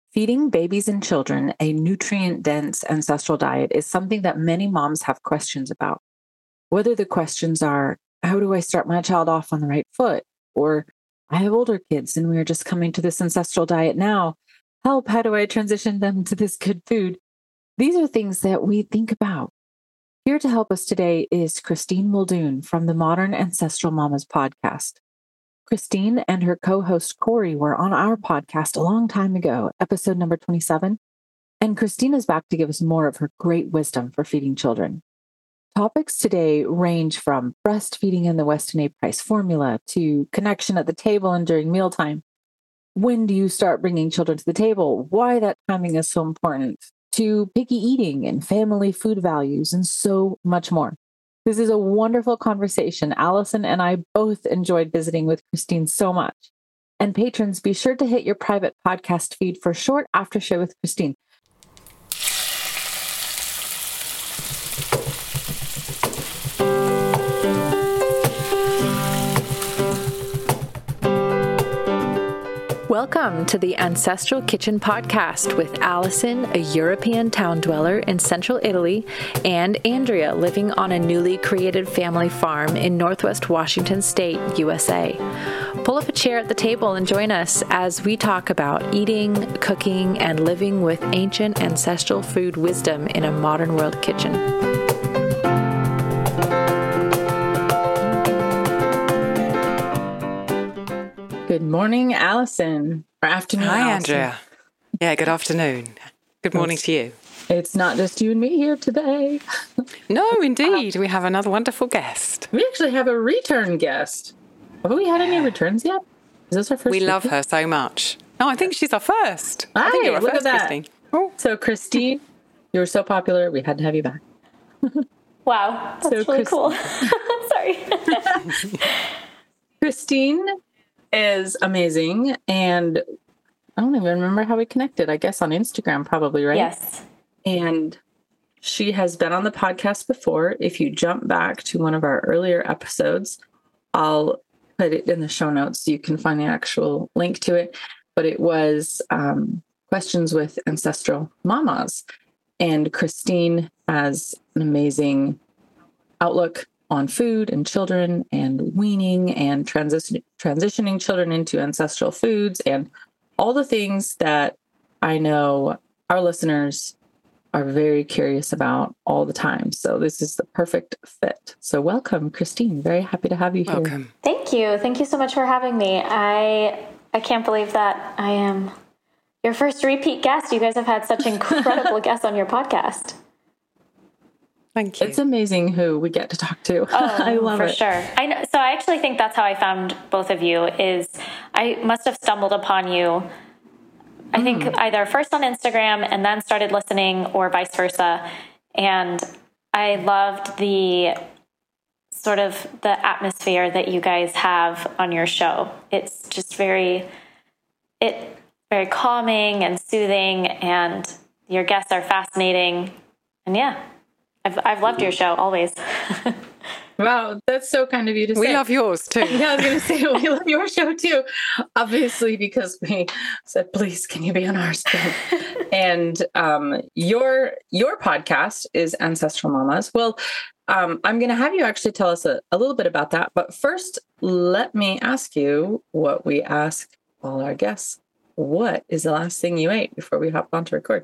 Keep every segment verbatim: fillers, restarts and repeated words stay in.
Feeding babies and children a nutrient-dense ancestral diet is something that many moms have questions about. Whether the questions are, how do I start my child off on the right foot? Or, I have older kids and we are just coming to this ancestral diet now. Help, how do I transition them to this good food? These are things that we think about. Here to help us today is Christine Muldoon from the Modern Ancestral Mamas podcast. Christine and her co-host Corey were on our podcast a long time ago, episode number twenty-seven, and Christine is back to give us more of her great wisdom for feeding children. Topics today range from breastfeeding and the Weston A. Price formula to connection at the table and during mealtime. When do you start bringing children to the table? Why that timing is so important, to picky eating and family food values, and so much more. This is a wonderful conversation. Allison and I both enjoyed visiting with Christine so much. And patrons, be sure to hit your private podcast feed for a short after show with Christine. Welcome to the Ancestral Kitchen Podcast with Allison, a European town dweller in central Italy, and Andrea, living on a newly created family farm in Northwest Washington State, U S A. Pull up a chair at the table and join us as we talk about eating, cooking, and living with ancient ancestral food wisdom in a modern world kitchen. Good morning, Allison. Or afternoon, Hi, Allison. Andrea. Yeah, good afternoon. Good morning it's, to you. It's not just you and me here today. No, indeed. We have another wonderful guest. We actually have a return guest. Have we had any returns yet? Is this our first? We love return? her so much. No, I think she's our first. Hi, I think you're our look first, at that. Christine. Oh. So, Christine, you were so popular, we had to have you back. Wow, that's So really Christ- cool. Sorry. Christine is amazing, and I don't even remember how we connected. I guess on Instagram, probably, right? Yes. And she has been on the podcast before. If you jump back to one of our earlier episodes, I'll put it in the show notes so you can find the actual link to it. But it was um, questions with ancestral mamas. And Christine has an amazing outlook on food and children and weaning and transition, transitioning children into ancestral foods and all the things that I know our listeners are very curious about all the time. So this is the perfect fit. So welcome, Christine. Very happy to have you here. Welcome. Thank you. Thank you so much for having me. I I can't believe that I am your first repeat guest. You guys have had such incredible guests on your podcast. Thank you. It's amazing who we get to talk to. Oh, I love for it. sure. I know, so I actually think that's how I found both of you. Is I must have stumbled upon you. I mm. think either first on Instagram and then started listening, or vice versa. And I loved the sort of the atmosphere that you guys have on your show. It's just very, it very calming and soothing, and your guests are fascinating. And yeah. I've I've loved your show always. Wow, that's so kind of you to say. We love yours too. Yeah, I was going to say we love your show too, obviously, because we said, please, can you be on ours too? And um, your your podcast is Ancestral Mamas. Well, um, I'm going to have you actually tell us a, a little bit about that. But first, let me ask you what we ask all our guests. What is the last thing you ate before we hop on to record?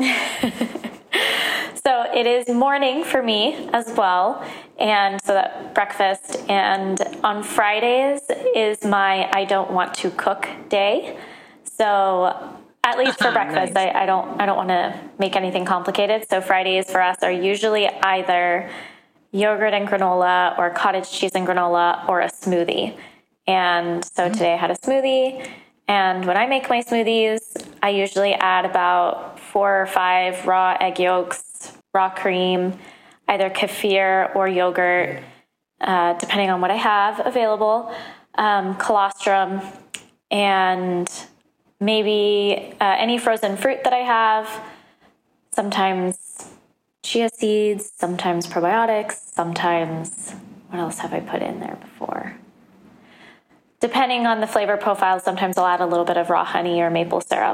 So it is morning for me as well. And so that breakfast, and on Fridays is my I don't want to cook day. So at least for breakfast, nice. I, I don't, I don't want to make anything complicated. So Fridays for us are usually either yogurt and granola or cottage cheese and granola or a smoothie. And so mm-hmm. today I had a smoothie. And when I make my smoothies, I usually add about four or five raw egg yolks, raw cream, either kefir or yogurt, uh, depending on what I have available, um, colostrum, and maybe uh, any frozen fruit that I have, sometimes chia seeds, sometimes probiotics, sometimes, what else have I put in there before? Depending on the flavor profile, sometimes I'll add a little bit of raw honey or maple syrup.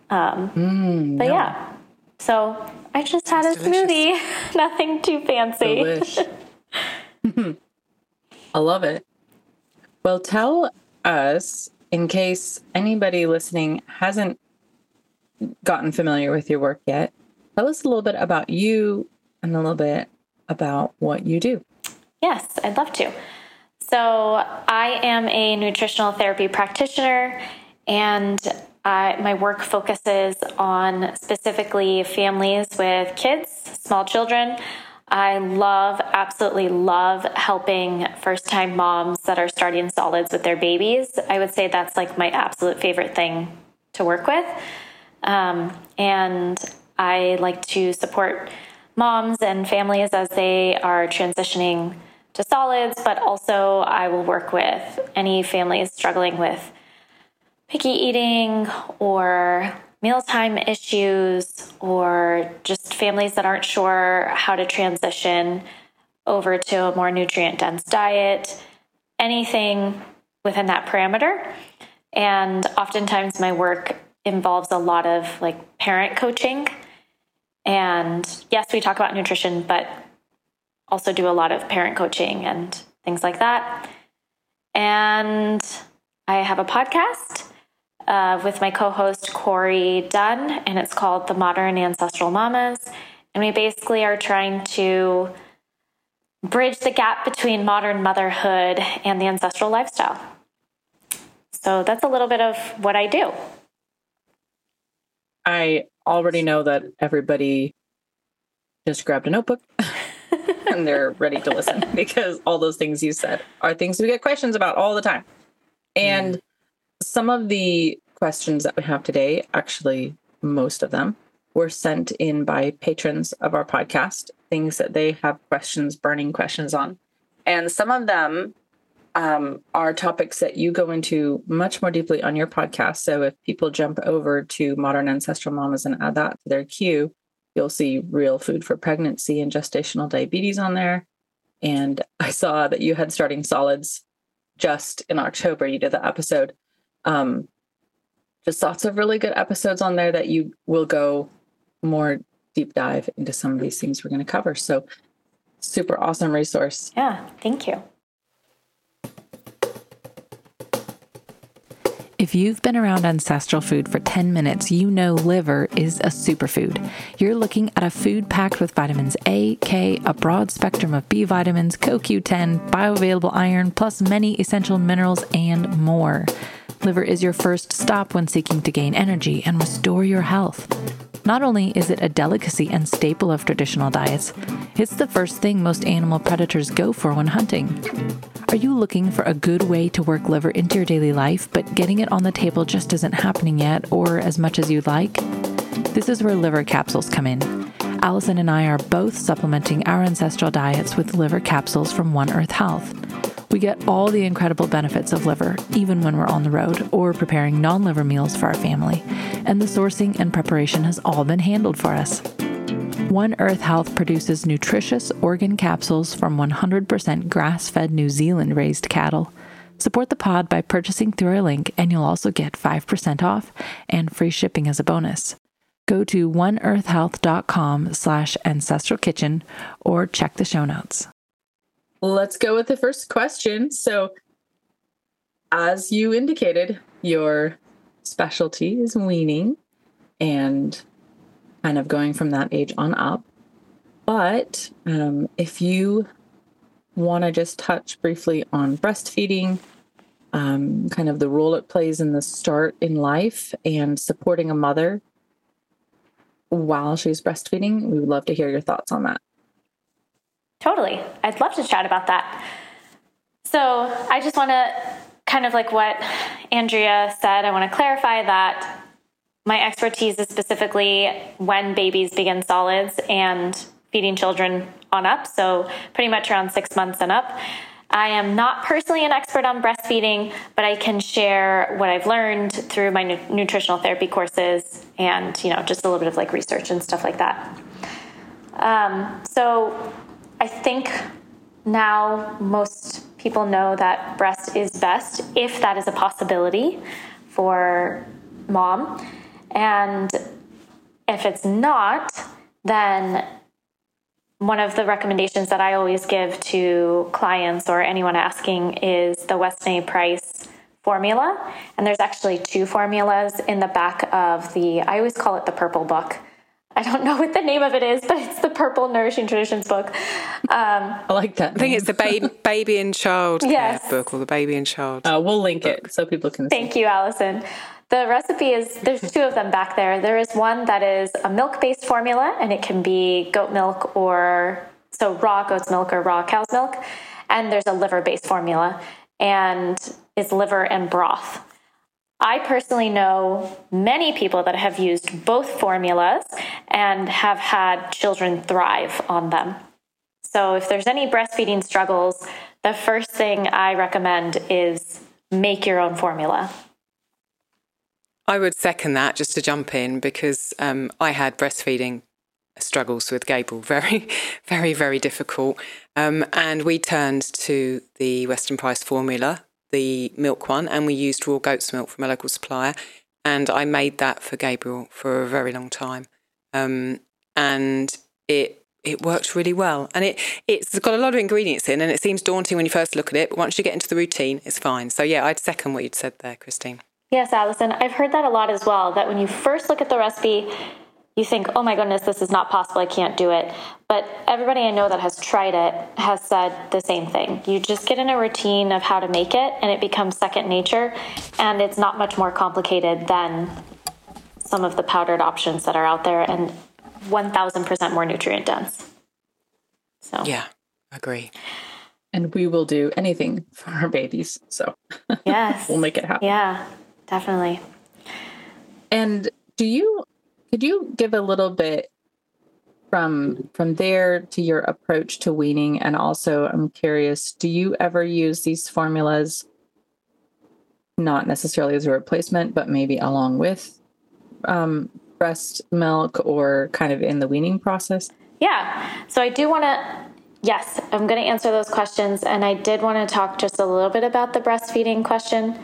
Um, Mm, but no. yeah, so I just had Sounds a smoothie, nothing too fancy. Delish. I love it. Well, tell us, in case anybody listening hasn't gotten familiar with your work yet, tell us a little bit about you and a little bit about what you do. Yes, I'd love to. So I am a nutritional therapy practitioner, and I, my work focuses on specifically families with kids, small children. I love, absolutely love helping first-time moms that are starting solids with their babies. I would say that's like my absolute favorite thing to work with. Um, and I like to support moms and families as they are transitioning to solids, but also I will work with any families struggling with picky eating or mealtime issues, or just families that aren't sure how to transition over to a more nutrient-dense diet, anything within that parameter. And oftentimes my work involves a lot of like parent coaching. And yes, we talk about nutrition, but also do a lot of parent coaching and things like that. And I have a podcast uh, with my co-host Corey Dunn, and it's called The Modern Ancestral Mamas. And we basically are trying to bridge the gap between modern motherhood and the ancestral lifestyle. So that's a little bit of what I do. I already know that everybody just grabbed a notebook and they're ready to listen, because all those things you said are things we get questions about all the time. And mm. some of the questions that we have today, actually, most of them were sent in by patrons of our podcast, things that they have questions, burning questions on. And some of them um, are topics that you go into much more deeply on your podcast. So if people jump over to Modern Ancestral Mamas and add that to their queue, you'll see Real Food for Pregnancy and Gestational Diabetes on there. And I saw that you had Starting Solids just in October. You did the episode. Um, just lots of really good episodes on there that you will go more deep dive into some of these things we're going to cover. So super awesome resource. Yeah, thank you. If you've been around ancestral food for ten minutes, you know liver is a superfood. You're looking at a food packed with vitamins A, K, a broad spectrum of B vitamins, C O Q ten, bioavailable iron, plus many essential minerals and more. Liver is your first stop when seeking to gain energy and restore your health. Not only is it a delicacy and staple of traditional diets, it's the first thing most animal predators go for when hunting. Are you looking for a good way to work liver into your daily life, but getting it on the table just isn't happening yet, or as much as you'd like? This is where liver capsules come in. Allison and I are both supplementing our ancestral diets with liver capsules from One Earth Health. We get all the incredible benefits of liver, even when we're on the road or preparing non-liver meals for our family. And the sourcing and preparation has all been handled for us. One Earth Health produces nutritious organ capsules from one hundred percent grass-fed New Zealand-raised cattle. Support the pod by purchasing through our link, and you'll also get five percent off and free shipping as a bonus. Go to oneearthhealth.com slash ancestral kitchen or check the show notes. Let's go with the first question. So, as you indicated, your specialty is weaning and kind of going from that age on up. But um, if you want to just touch briefly on breastfeeding, um, kind of the role it plays in the start in life and supporting a mother while she's breastfeeding, we would love to hear your thoughts on that. Totally. I'd love to chat about that. So I just want to kind of like what Andrea said, I want to clarify that my expertise is specifically when babies begin solids and feeding children on up. So pretty much around six months and up. I am not personally an expert on breastfeeding, but I can share what I've learned through my nu- nutritional therapy courses and, you know, just a little bit of like research and stuff like that. Um, so I think now most people know that breast is best if that is a possibility for mom. And if it's not, then one of the recommendations that I always give to clients or anyone asking is the Weston A. Price formula. And there's actually two formulas in the back of the, I always call it the purple book. I don't know what the name of it is, but it's the purple Nourishing Traditions book. Um, I like that. I think it's the baby, baby and child yes. care book, or the baby and child. Uh, we'll link book. it so people can see. Thank you, Allison. The recipe is, there's two of them back there. There is one that is a milk-based formula, and it can be goat milk or, so raw goat's milk or raw cow's milk. And there's a liver-based formula, and it's liver and broth. I personally know many people that have used both formulas and have had children thrive on them. So if there's any breastfeeding struggles, the first thing I recommend is make your own formula. I would second that, just to jump in, because um, I had breastfeeding struggles with Gabriel, very, very, very difficult. Um, and we turned to the Weston Price formula, the milk one, and we used raw goat's milk from a local supplier. And I made that for Gabriel for a very long time. Um, and it it worked really well. And it, it's got a lot of ingredients in, and it seems daunting when you first look at it, but once you get into the routine, it's fine. So yeah, I'd second what you'd said there, Christine. Yes, Allison, I've heard that a lot as well, that when you first look at the recipe, you think, oh my goodness, this is not possible, I can't do it. But everybody I know that has tried it has said the same thing. You just get in a routine of how to make it, and it becomes second nature, and it's not much more complicated than some of the powdered options that are out there, and one thousand percent more nutrient dense. So yeah, agree. And we will do anything for our babies, so yes, we'll make it happen. Yeah, definitely. And do you, could you give a little bit from from there to your approach to weaning? And also, I'm curious, do you ever use these formulas, not necessarily as a replacement, but maybe along with um, breast milk, or kind of in the weaning process? Yeah. So I do want to, yes, I'm going to answer those questions. And I did want to talk just a little bit about the breastfeeding question.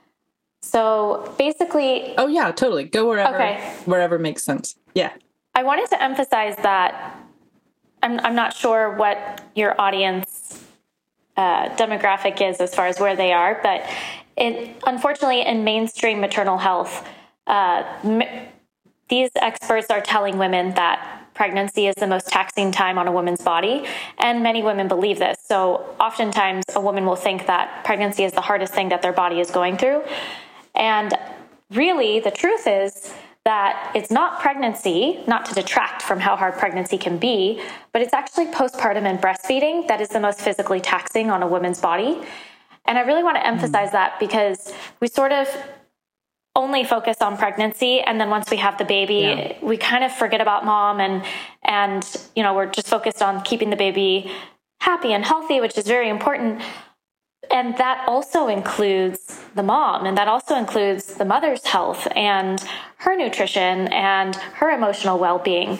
So basically... Oh, yeah, totally. Go wherever, okay. wherever makes sense. Yeah. I wanted to emphasize that I'm, I'm not sure what your audience uh, demographic is as far as where they are, but it, unfortunately in mainstream maternal health, uh, m- these experts are telling women that pregnancy is the most taxing time on a woman's body, and many women believe this. So oftentimes a woman will think that pregnancy is the hardest thing that their body is going through. And really, the truth is that it's not pregnancy, not to detract from how hard pregnancy can be, but it's actually postpartum and breastfeeding that is the most physically taxing on a woman's body. And I really want to emphasize mm. that, because we sort of only focus on pregnancy, and then once we have the baby, yeah. we kind of forget about mom, and and you know, we're just focused on keeping the baby happy and healthy, which is very important. And that also includes the mom, and that also includes the mother's health and her nutrition and her emotional well-being.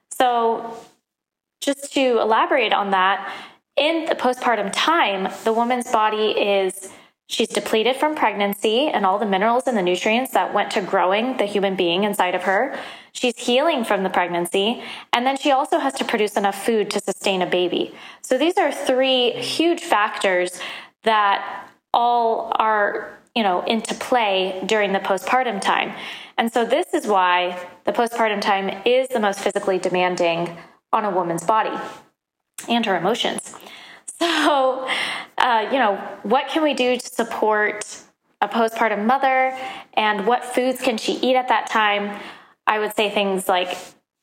So just to elaborate on that, in the postpartum time, the woman's body is she's depleted from pregnancy and all the minerals and the nutrients that went to growing the human being inside of her. She's healing from the pregnancy. And then she also has to produce enough food to sustain a baby. So these are three huge factors that all are, you know, into play during the postpartum time. And so this is why the postpartum time is the most physically demanding on a woman's body and her emotions. So, uh, you know, what can we do to support a postpartum mother, and what foods can she eat at that time? I would say things like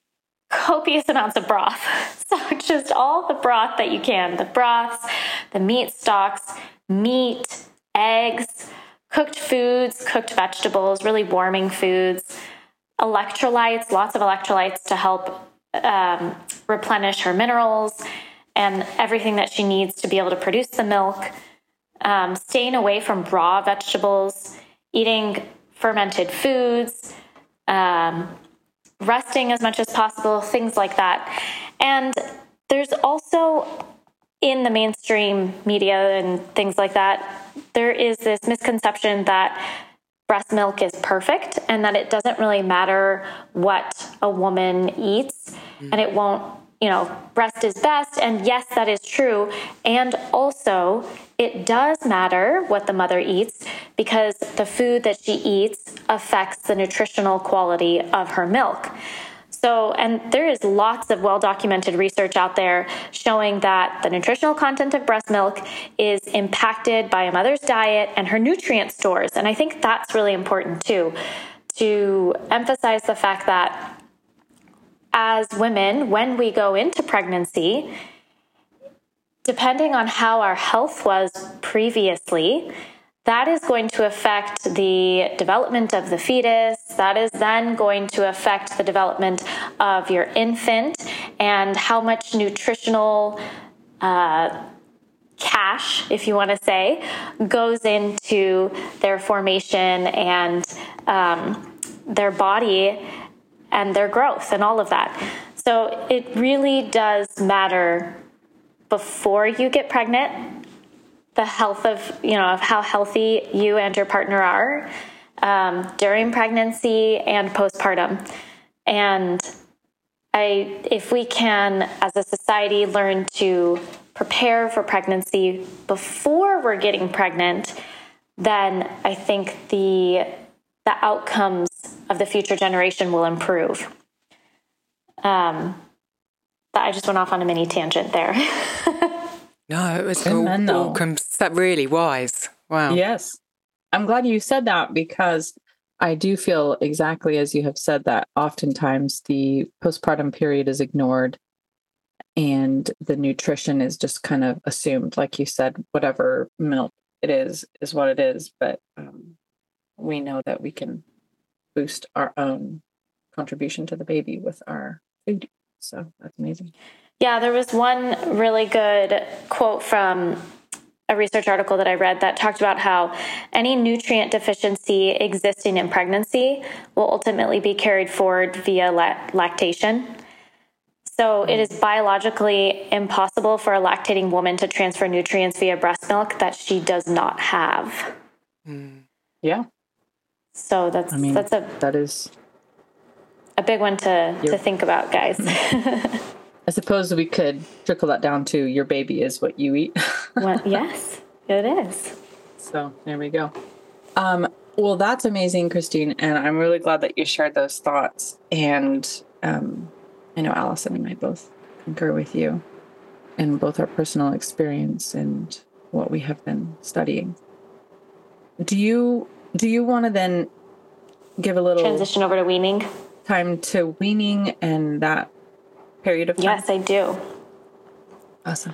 copious amounts of broth. So just all the broth that you can, the broths, the meat stocks, meat, eggs, cooked foods, cooked vegetables, really warming foods, electrolytes, lots of electrolytes to help um, replenish her minerals and everything that she needs to be able to produce the milk, um, staying away from raw vegetables, eating fermented foods, um, resting as much as possible, things like that. And there's also, in the mainstream media and things like that, there is this misconception that breast milk is perfect and that it doesn't really matter what a woman eats mm. and it won't, you know, breast is best. And yes, that is true. And also it does matter what the mother eats because the food that she eats affects the nutritional quality of her milk. So, and there is lots of well-documented research out there showing that the nutritional content of breast milk is impacted by a mother's diet and her nutrient stores. And I think that's really important too, to emphasize the fact that as women, when we go into pregnancy, depending on how our health was previously, that is going to affect the development of the fetus. That is then going to affect the development of your infant and how much nutritional uh, cash, if you want to say, goes into their formation and um, their body and their growth and all of that. So it really does matter before you get pregnant, the health of, you know, of how healthy you and your partner are um, during pregnancy and postpartum. And I, if we can, as a society, learn to prepare for pregnancy before we're getting pregnant, then I think the the outcomes of the future generation will improve. Um, but I just went off on a mini tangent there. No, it was all, all that really wise. Wow. Yes. I'm glad you said that because I do feel exactly as you have said that oftentimes the postpartum period is ignored and the nutrition is just kind of assumed. Like you said, whatever milk it is, is what it is. But um, we know that we can boost our own contribution to the baby with our food. So that's amazing. Yeah, there was one really good quote from a research article that I read that talked about how any nutrient deficiency existing in pregnancy will ultimately be carried forward via lactation. So it is biologically impossible for a lactating woman to transfer nutrients via breast milk that she does not have. Mm. Yeah. So that's I mean, that's a that is a big one to, to think about, guys. I suppose we could trickle that down to your baby is what you eat. Well, yes, it is. So there we go. Um, well, that's amazing, Christine. And I'm really glad that you shared those thoughts. And um, I know Allison and I both concur with you in both our personal experience and what we have been studying. Do you, do you want to then give a little transition over to weaning time to weaning and that period of time? Yes, I do. Awesome.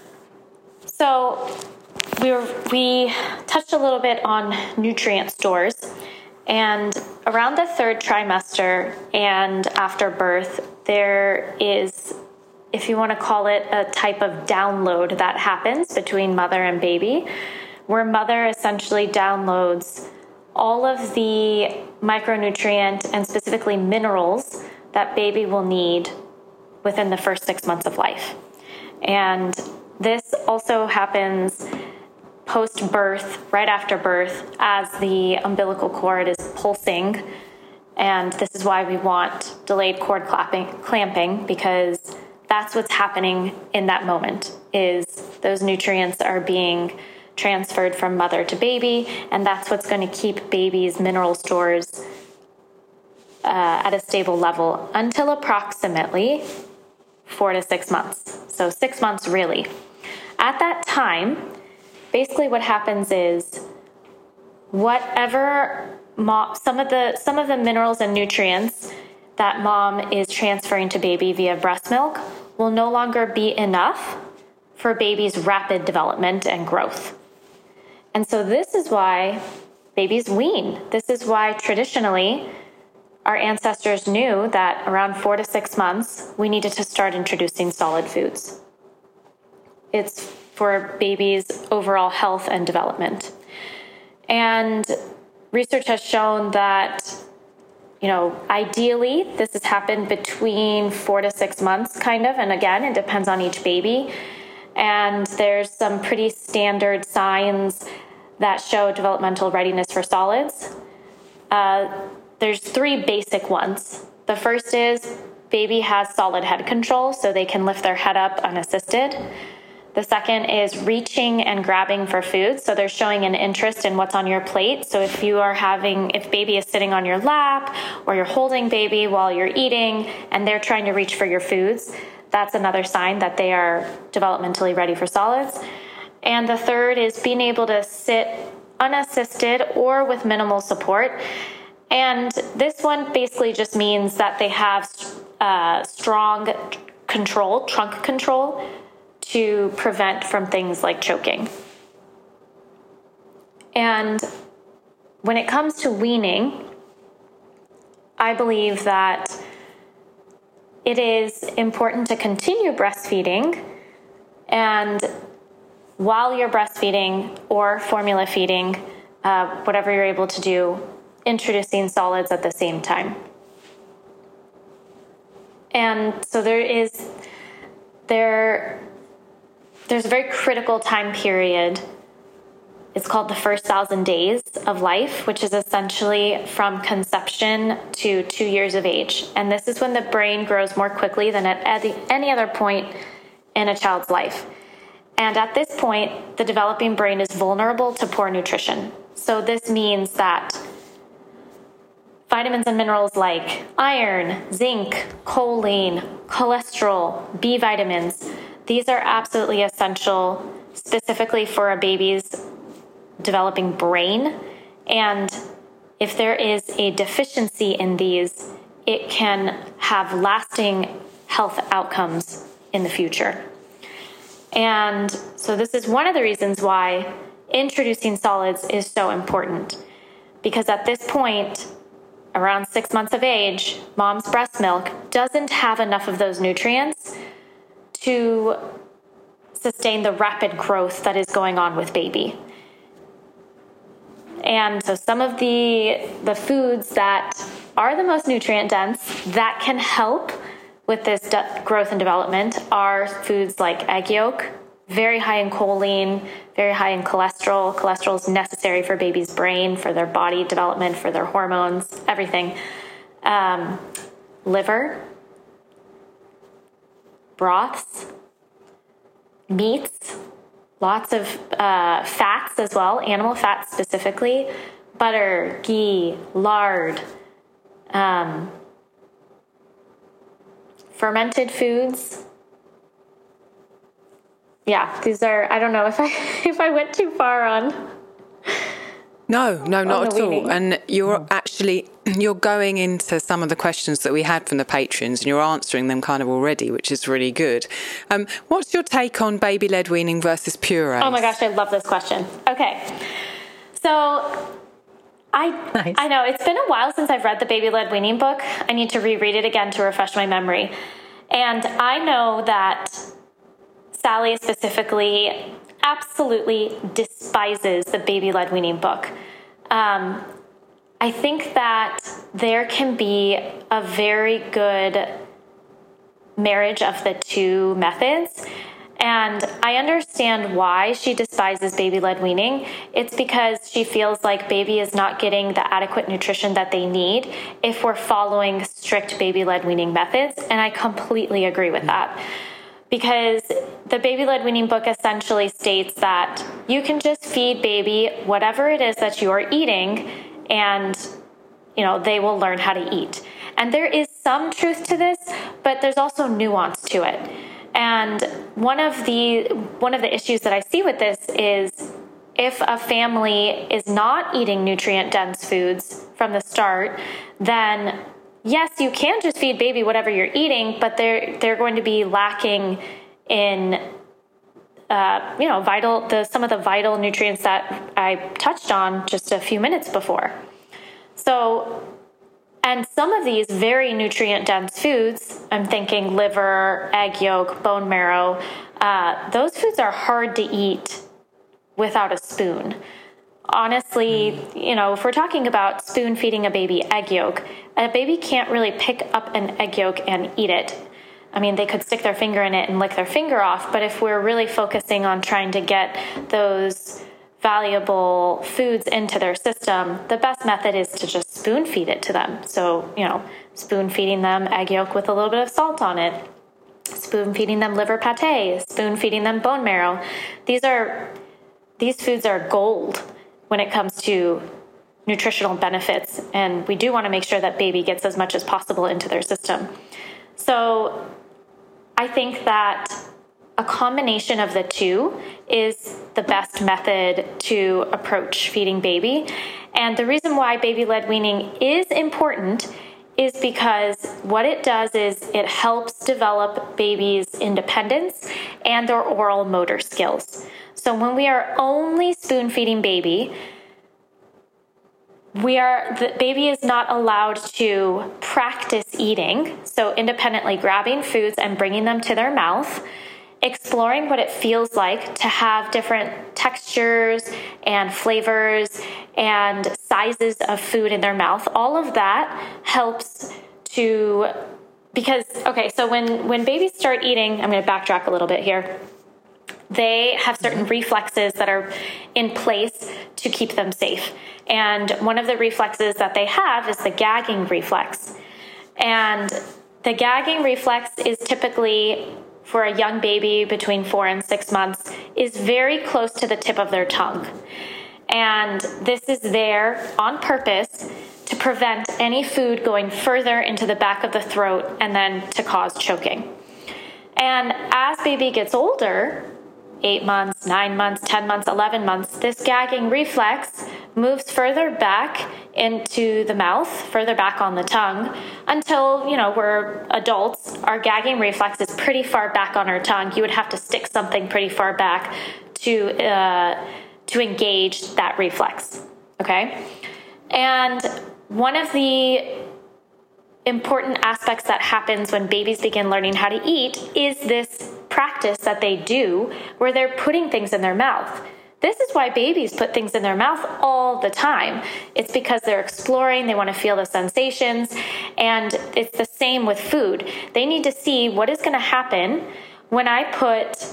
So we were, we touched a little bit on nutrient stores, and around the third trimester and after birth, there is, if you want to call it, a type of download that happens between mother and baby, where mother essentially downloads all of the micronutrient and specifically minerals that baby will need within the first six months of life. And this also happens post-birth, right after birth, as the umbilical cord is pulsing. And this is why we want delayed cord clamping, clamping, because that's what's happening in that moment, is those nutrients are being transferred from mother to baby, and that's what's going to keep baby's mineral stores uh, at a stable level until approximately four to six months. So six months really. At that time, basically what happens is whatever mom, some of the some of the minerals and nutrients that mom is transferring to baby via breast milk will no longer be enough for baby's rapid development and growth. And so this is why babies wean. This is why traditionally our ancestors knew that around four to six months, we needed to start introducing solid foods. It's for babies' overall health and development. And research has shown that, you know, ideally, this has happened between four to six months, kind of. And again, it depends on each baby. And there's some pretty standard signs that show developmental readiness for solids. Uh, there's three basic ones. The first is baby has solid head control, so they can lift their head up unassisted. The second is reaching and grabbing for food. So they're showing an interest in what's on your plate. So if you are having, if baby is sitting on your lap or you're holding baby while you're eating and they're trying to reach for your foods, that's another sign that they are developmentally ready for solids. And the third is being able to sit unassisted or with minimal support. And this one basically just means that they have uh, strong control, trunk control, to prevent from things like choking. And when it comes to weaning, I believe that it is important to continue breastfeeding, and while you're breastfeeding or formula feeding, uh, whatever you're able to do, introducing solids at the same time. And so there is there there's a very critical time period. It's called the first thousand days of life, which is essentially from conception to two years of age. And this is when the brain grows more quickly than at any other point in a child's life. And at this point, the developing brain is vulnerable to poor nutrition. So this means that vitamins and minerals like iron, zinc, choline, cholesterol, B vitamins, these are absolutely essential specifically for a baby's developing brain. And if there is a deficiency in these, it can have lasting health outcomes in the future. And so this is one of the reasons why introducing solids is so important. Because at this point, around six months of age, mom's breast milk doesn't have enough of those nutrients to sustain the rapid growth that is going on with baby. And so some of the the foods that are the most nutrient dense that can help with this de- growth and development are foods like egg yolk, very high in choline, very high in cholesterol. Cholesterol is necessary for baby's brain, for their body development, for their hormones, everything. Um, liver, broths, meats, lots of uh, fats as well, animal fats specifically, butter, ghee, lard, um, fermented foods. Yeah, these are, I don't know if I if I went too far on. No, no, not at weaning. all. And you're actually, you're going into some of the questions that we had from the patrons and you're answering them kind of already, which is really good. Um, what's your take on baby-led weaning versus purees? Oh my gosh, I love this question. Okay, so I nice. I know it's been a while since I've read the baby-led weaning book. I need to reread it again to refresh my memory. And I know that Sally specifically absolutely despises the baby-led weaning book. Um, I think that there can be a very good marriage of the two methods. And I understand why she despises baby-led weaning. It's because she feels like baby is not getting the adequate nutrition that they need if we're following strict baby-led weaning methods. And I completely agree with that. Because the baby-led weaning book essentially states that you can just feed baby whatever it is that you're eating and, you know, they will learn how to eat. And there is some truth to this, but there's also nuance to it. And one of the one of the issues that I see with this is if a family is not eating nutrient-dense foods from the start, then yes, you can just feed baby whatever you're eating, but they're they're going to be lacking in, uh, you know, vital the some of the vital nutrients that I touched on just a few minutes before. So, and some of these very nutrient-dense foods, I'm thinking liver, egg yolk, bone marrow, uh, those foods are hard to eat without a spoon. Honestly, you know, if we're talking about spoon feeding a baby egg yolk, a baby can't really pick up an egg yolk and eat it. I mean, they could stick their finger in it and lick their finger off, but if we're really focusing on trying to get those valuable foods into their system, the best method is to just spoon feed it to them. So, you know, spoon feeding them egg yolk with a little bit of salt on it, spoon feeding them liver pate, spoon feeding them bone marrow. These are, these foods are gold when it comes to nutritional benefits. And we do want to make sure that baby gets as much as possible into their system. So I think that a combination of the two is the best method to approach feeding baby. And the reason why baby-led weaning is important is because what it does is it helps develop baby's independence and their oral motor skills. So when we are only spoon feeding baby, we are, the baby is not allowed to practice eating. So independently grabbing foods and bringing them to their mouth, exploring what it feels like to have different textures and flavors and sizes of food in their mouth. All of that helps to, because, okay, so when, when babies start eating, I'm going to backtrack a little bit here. They have certain reflexes that are in place to keep them safe. And one of the reflexes that they have is the gagging reflex. And the gagging reflex is typically, for a young baby between four and six months, is very close to the tip of their tongue. And this is there on purpose to prevent any food going further into the back of the throat and then to cause choking. And as baby gets older, eight months, nine months, ten months, eleven months, this gagging reflex moves further back into the mouth, further back on the tongue, until, you know, we're adults. Our gagging reflex is pretty far back on our tongue. You would have to stick something pretty far back to uh, to engage that reflex, okay? And one of the important aspects that happens when babies begin learning how to eat is this practice that they do where they're putting things in their mouth. This is why babies put things in their mouth all the time. It's because they're exploring, they want to feel the sensations, and it's the same with food. They need to see what is going to happen when I put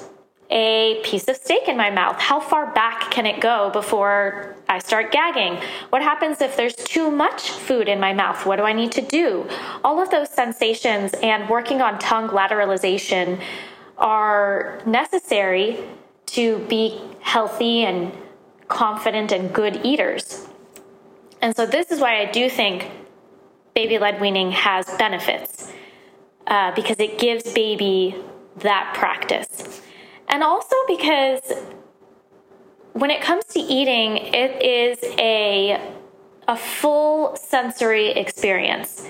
a piece of steak in my mouth. How far back can it go before I start gagging? What happens if there's too much food in my mouth? What do I need to do? All of those sensations and working on tongue lateralization are necessary to be healthy and confident and good eaters. And so this is why I do think baby-led weaning has benefits, uh, because it gives baby that practice. And also because when it comes to eating, it is a, a full sensory experience.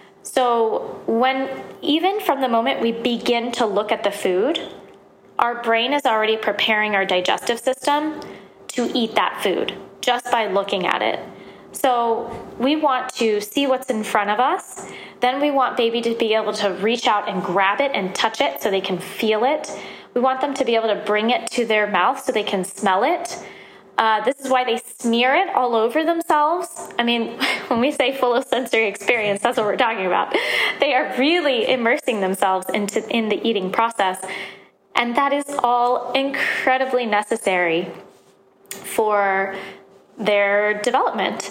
So when, even from the moment we begin to look at the food, our brain is already preparing our digestive system to eat that food just by looking at it. So we want to see what's in front of us. Then we want baby to be able to reach out and grab it and touch it so they can feel it. We want them to be able to bring it to their mouth so they can smell it. Uh, this is why they smear it all over themselves. I mean, when we say full of sensory experience, that's what we're talking about. They are really immersing themselves into in the eating process. And that is all incredibly necessary for their development.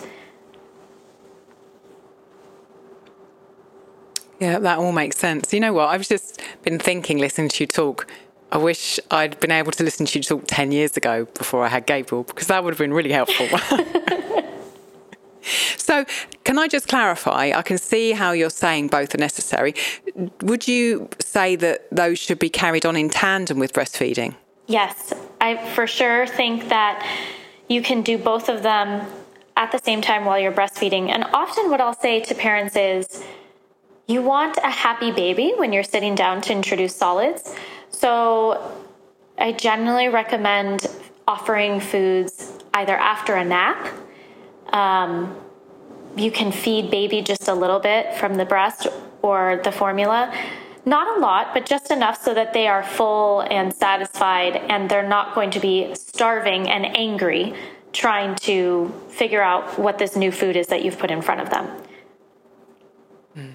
Yeah, that all makes sense. You know what? I've just been thinking, listening to you talk, I wish I'd been able to listen to you talk ten years ago before I had Gabriel, because that would have been really helpful. So can I just clarify? I can see how you're saying both are necessary. Would you say that those should be carried on in tandem with breastfeeding? Yes, I for sure think that you can do both of them at the same time while you're breastfeeding. And often what I'll say to parents is, you want a happy baby when you're sitting down to introduce solids. So I generally recommend offering foods either after a nap. Um, you can feed baby just a little bit from the breast or the formula. Not a lot, but just enough so that they are full and satisfied and they're not going to be starving and angry trying to figure out what this new food is that you've put in front of them. Mm.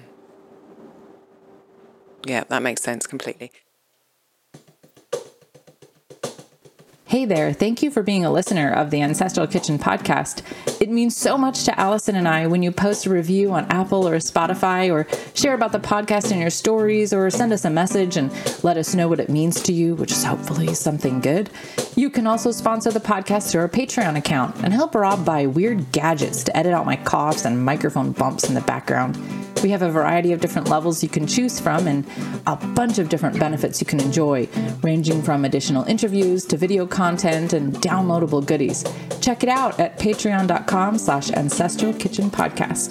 Yeah, that makes sense completely. Hey there, thank you for being a listener of the Ancestral Kitchen podcast. It means so much to Allison and I when you post a review on Apple or Spotify, or share about the podcast in your stories, or send us a message and let us know what it means to you, which is hopefully something good. You can also sponsor the podcast through our Patreon account and help Rob buy weird gadgets to edit out my coughs and microphone bumps in the background. We have a variety of different levels you can choose from and a bunch of different benefits you can enjoy, ranging from additional interviews to video content and downloadable goodies. Check it out at patreon.com slash ancestral kitchen podcast.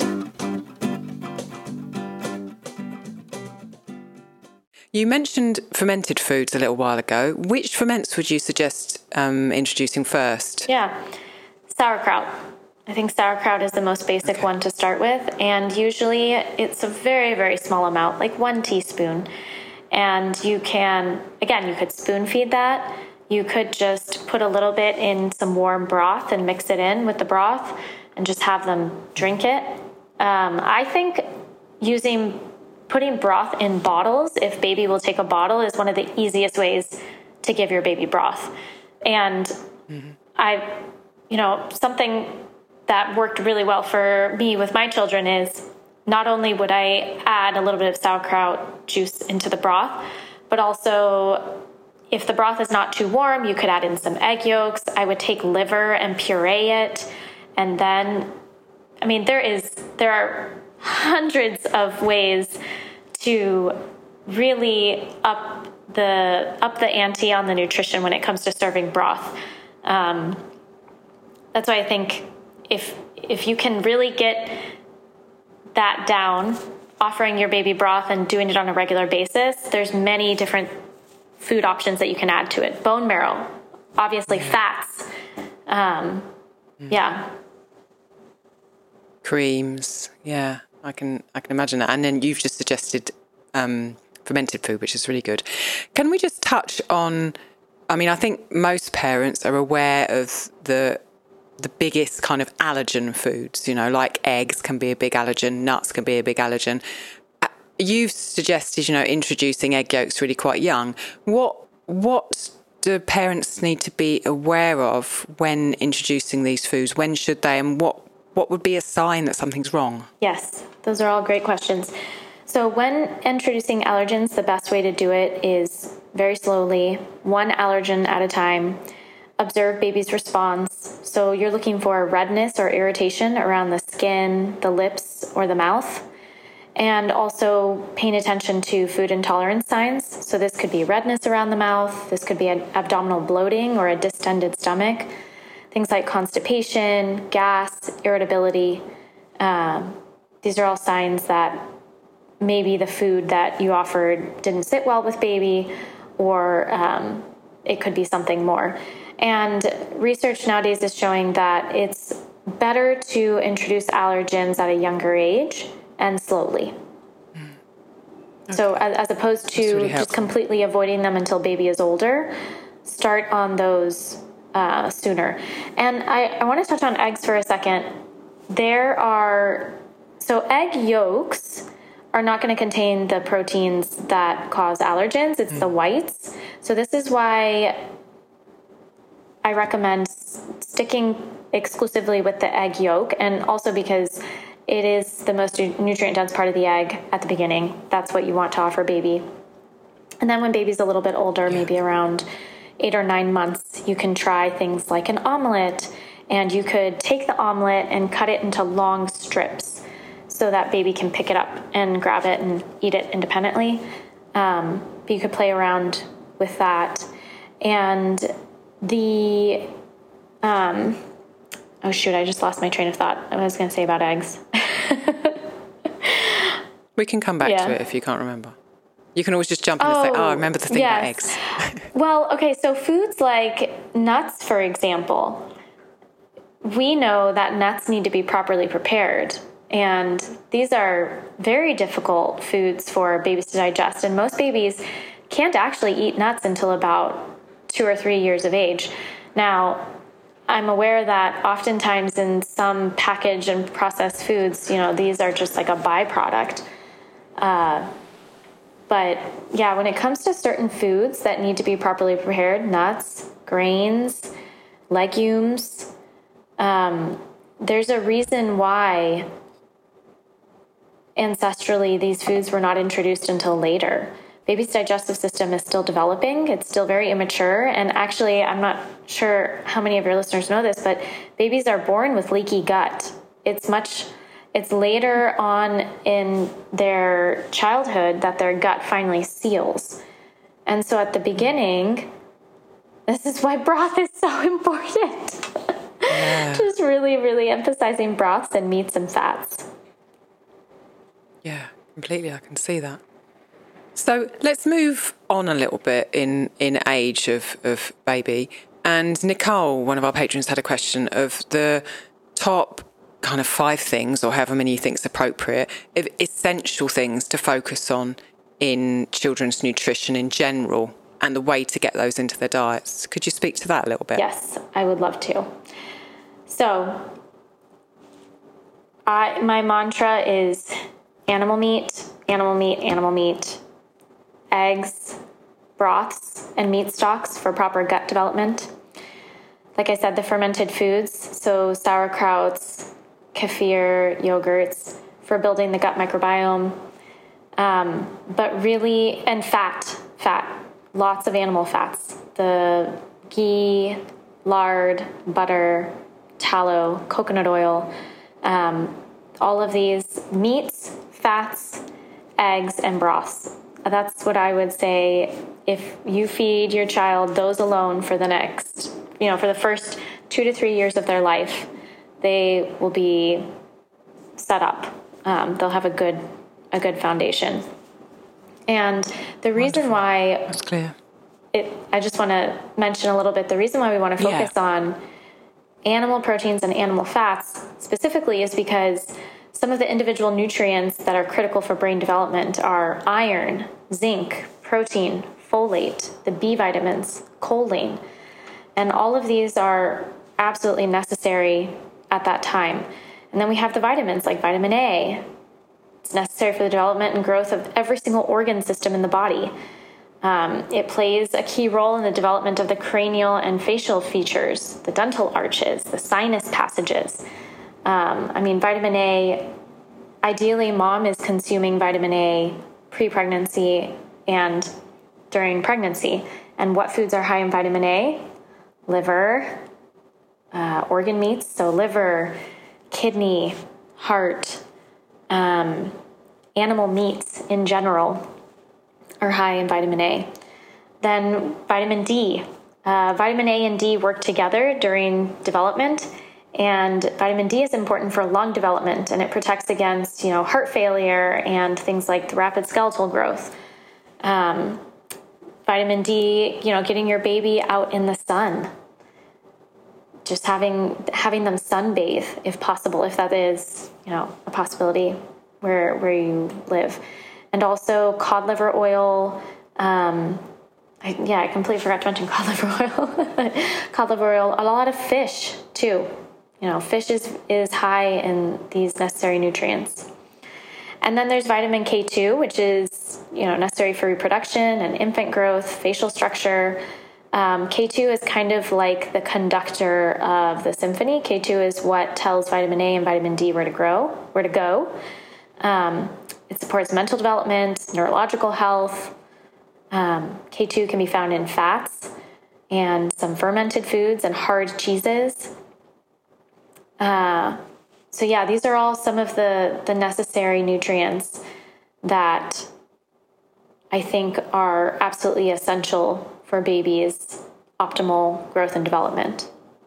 You mentioned fermented foods a little while ago. Which ferments would you suggest um, introducing first? Yeah, sauerkraut. I think sauerkraut is the most basic okay. one to start with, and usually it's a very, very small amount, like one teaspoon. And you can, again, you could spoon feed that. You could just put a little bit in some warm broth and mix it in with the broth and just have them drink it. Um, I think using, putting broth in bottles, if baby will take a bottle, is one of the easiest ways to give your baby broth. And mm-hmm. I, you know, something that worked really well for me with my children is not only would I add a little bit of sauerkraut juice into the broth, but also if the broth is not too warm, you could add in some egg yolks. I would take liver and puree it. And then, I mean, there is, there are hundreds of ways to really up the, up the ante on the nutrition when it comes to serving broth. Um, that's why I think If if you can really get that down, offering your baby broth and doing it on a regular basis, there's many different food options that you can add to it. Bone marrow, obviously fats. Um, yeah. Creams. Yeah, I can I can imagine that. And then you've just suggested um, fermented food, which is really good. Can we just touch on, I mean, I think most parents are aware of the the biggest kind of allergen foods, you know, like eggs can be a big allergen, nuts can be a big allergen. You've suggested, you know, introducing egg yolks really quite young. What what do parents need to be aware of when introducing these foods? When should they, and what, what would be a sign that something's wrong? Yes, those are all great questions. So when introducing allergens, the best way to do it is very slowly, one allergen at a time. Observe baby's response. So you're looking for redness or irritation around the skin, the lips, or the mouth. And also paying attention to food intolerance signs. So this could be redness around the mouth. This could be an abdominal bloating or a distended stomach. Things like constipation, gas, irritability. Um, these are all signs that maybe the food that you offered didn't sit well with baby, or um, it could be something more. And research nowadays is showing that it's better to introduce allergens at a younger age and slowly. Mm. Okay. So as, as opposed to really just completely avoiding them until baby is older, start on those uh, sooner. And I, I want to touch on eggs for a second. There are, so egg yolks are not going to contain the proteins that cause allergens. It's mm. the whites. So this is why I recommend sticking exclusively with the egg yolk, and also because it is the most nutrient-dense part of the egg at the beginning. That's what you want to offer baby. And then when baby's a little bit older, yeah. maybe around eight or nine months, you can try things like an omelet, and you could take the omelet and cut it into long strips so that baby can pick it up and grab it and eat it independently. Um, but you could play around with that. And the, um, oh shoot, I just lost my train of thought. I was going to say about eggs. We can come back yeah. to it if you can't remember. You can always just jump in oh, and say, oh, I remember the thing yes. about eggs. Well, okay, so foods like nuts, for example, we know that nuts need to be properly prepared. And these are very difficult foods for babies to digest. And most babies can't actually eat nuts until about two or three years of age. Now, I'm aware that oftentimes in some packaged and processed foods, you know, these are just like a byproduct. Uh, But yeah, when it comes to certain foods that need to be properly prepared, nuts, grains, legumes, um, there's a reason why ancestrally these foods were not introduced until later. Baby's digestive system is still developing. It's still very immature. And actually, I'm not sure how many of your listeners know this, but babies are born with leaky gut. It's much, it's later on in their childhood that their gut finally seals. And so at the beginning, this is why broth is so important. Yeah. Just really, really emphasizing broths and meats and fats. Yeah, completely. I can see that. So let's move on a little bit in, in age of, of baby. And Nicole, one of our patrons, had a question of the top kind of five things, or however many you think is appropriate, of essential things to focus on in children's nutrition in general and the way to get those into their diets. Could you speak to that a little bit? Yes, I would love to. So I, my mantra is animal meat, animal meat, animal meat, eggs, broths, and meat stocks for proper gut development. Like I said, the fermented foods, so sauerkrauts, kefir, yogurts, for building the gut microbiome. Um, but really, and fat, fat, lots of animal fats. The ghee, lard, butter, tallow, coconut oil, um, all of these meats, fats, eggs, and broths. That's what I would say. If you feed your child those alone for the next, you know, for the first two to three years of their life, they will be set up. Um, they'll have a good, a good foundation. And the reason Wonderful. why That's clear. It, I just want to mention a little bit, the reason why we want to focus yeah. on animal proteins and animal fats specifically is because some of the individual nutrients that are critical for brain development are iron, zinc, protein, folate, the B vitamins, choline. And all of these are absolutely necessary at that time. And then we have the vitamins like vitamin A. It's necessary for the development and growth of every single organ system in the body. Um, it plays a key role in the development of the cranial and facial features, the dental arches, the sinus passages. Um, I mean, vitamin A, ideally mom is consuming vitamin A pre-pregnancy and during pregnancy. And what foods are high in vitamin A? Liver, uh, organ meats, so liver, kidney, heart, um, animal meats in general are high in vitamin A. Then vitamin D. Uh, vitamin A and D work together during development, and vitamin D is important for lung development, and it protects against, you know, heart failure and things like the rapid skeletal growth. Um, vitamin D, you know, getting your baby out in the sun, just having having them sunbathe if possible, if that is, you know, a possibility where where you live. And also cod liver oil. Um, I, yeah, I completely forgot to mention cod liver oil. Cod liver oil, a lot of fish too. You know, fish is, is high in these necessary nutrients. And then there's vitamin K two, which is, you know, necessary for reproduction and infant growth, facial structure. Um, K two is kind of like the conductor of the symphony. K two is what tells vitamin A and vitamin D where to grow, where to go. Um, It supports mental development, neurological health. Um, K two can be found in fats and some fermented foods and hard cheeses. Uh, so yeah, these are all some of the, the necessary nutrients that I think are absolutely essential for babies' optimal growth and development.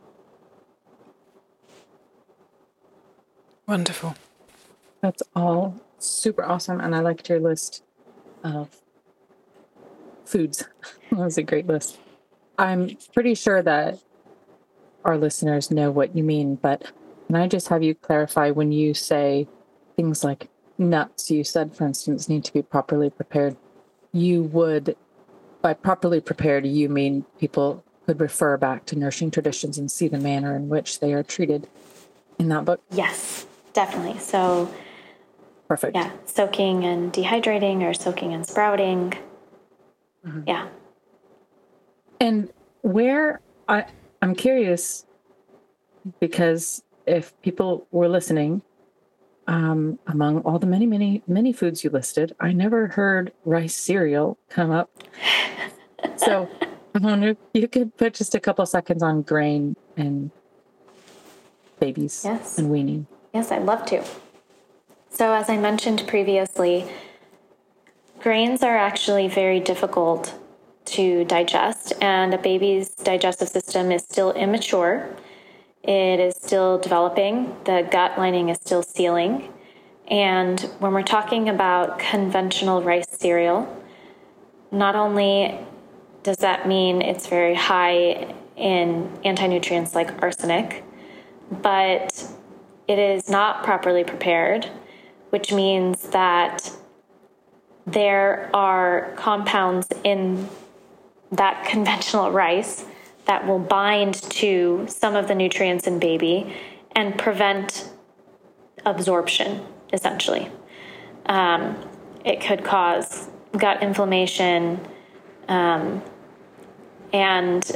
Wonderful. That's all super awesome. And I liked your list of foods. That was a great list. I'm pretty sure that our listeners know what you mean, but can I just have you clarify when you say things like nuts, you said, for instance, need to be properly prepared. You would, by properly prepared, you mean people could refer back to Nourishing Traditions and see the manner in which they are treated in that book? Yes, definitely. So Perfect. Yeah, soaking and dehydrating or soaking and sprouting. Mm-hmm. Yeah. And where, I, I'm curious, because if people were listening, um, among all the many, many, many foods you listed, I never heard rice cereal come up. So I wonder if you could put just a couple seconds on grain and babies yes. and weaning. Yes, I'd love to. So as I mentioned previously, grains are actually very difficult to digest, and a baby's digestive system is still immature. It is still developing. The gut lining is still sealing. And when we're talking about conventional rice cereal, not only does that mean it's very high in anti-nutrients like arsenic, but it is not properly prepared, which means that there are compounds in that conventional rice that will bind to some of the nutrients in baby and prevent absorption, essentially. Um, it could cause gut inflammation, um, and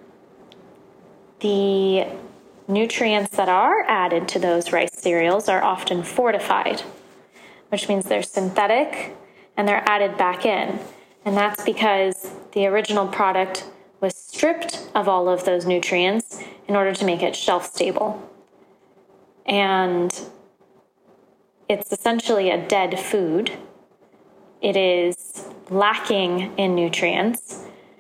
the nutrients that are added to those rice cereals are often fortified, which means they're synthetic and they're added back in. And that's because the original product was stripped of all of those nutrients in order to make it shelf stable. And it's essentially a dead food. It is lacking in nutrients.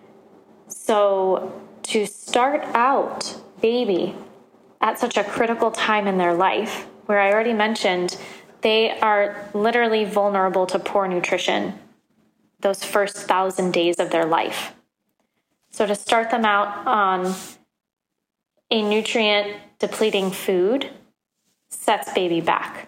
So to start out baby at such a critical time in their life, where I already mentioned they are literally vulnerable to poor nutrition those first thousand days of their life. So to start them out on a nutrient depleting food sets baby back.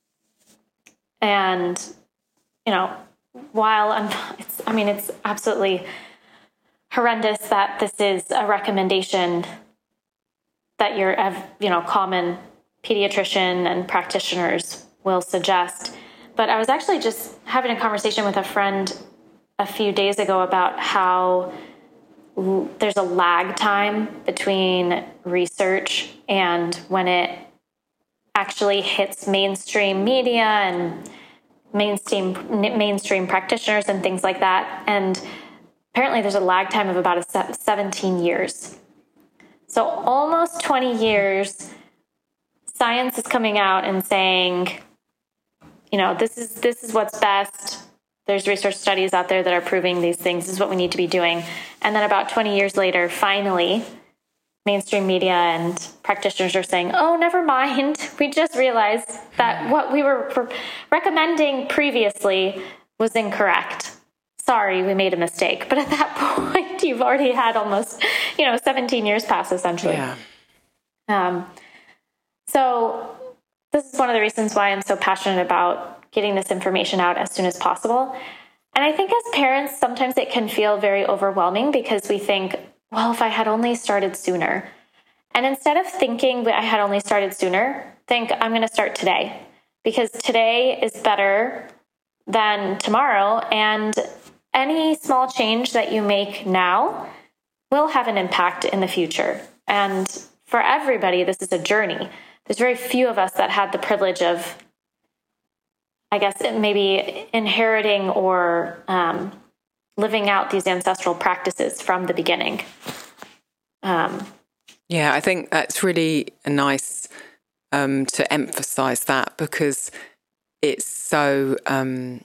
And, you know, while I'm, it's, I mean, it's absolutely horrendous that this is a recommendation that your, you know, common pediatrician and practitioners will suggest. But I was actually just having a conversation with a friend a few days ago about how l- there's a lag time between research and when it actually hits mainstream media and mainstream mainstream practitioners and things like that. And apparently there's a lag time of about a seventeen years. So almost twenty years, science is coming out and saying, you know, this is this is what's best. There's research studies out there that are proving these things. This is what we need to be doing. And then about twenty years later, finally, mainstream media and practitioners are saying, oh, never mind. We just realized that what we were recommending previously was incorrect. Sorry, we made a mistake. But at that point, you've already had almost, you know, seventeen years pass, essentially. Yeah. Um, so this is one of the reasons why I'm so passionate about getting this information out as soon as possible. And I think as parents, sometimes it can feel very overwhelming because we think, well, if I had only started sooner. And instead of thinking I had only started sooner, think I'm going to start today, because today is better than tomorrow. And any small change that you make now will have an impact in the future. And for everybody, this is a journey. There's very few of us that had the privilege of, I guess, maybe inheriting or um, living out these ancestral practices from the beginning. Um, yeah, I think that's really nice um, to emphasize that, because it's so um,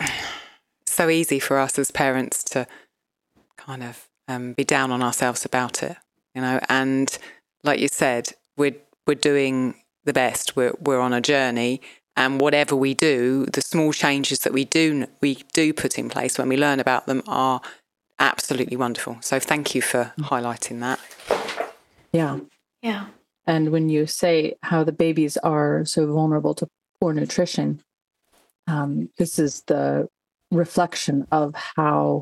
so easy for us as parents to kind of um, be down on ourselves about it, you know. And like you said, we're we're doing the best. We're we're on a journey. And whatever we do, the small changes that we do we do put in place when we learn about them are absolutely wonderful. So thank you for highlighting that. Yeah. Yeah. And when you say how the babies are so vulnerable to poor nutrition, um, this is the reflection of how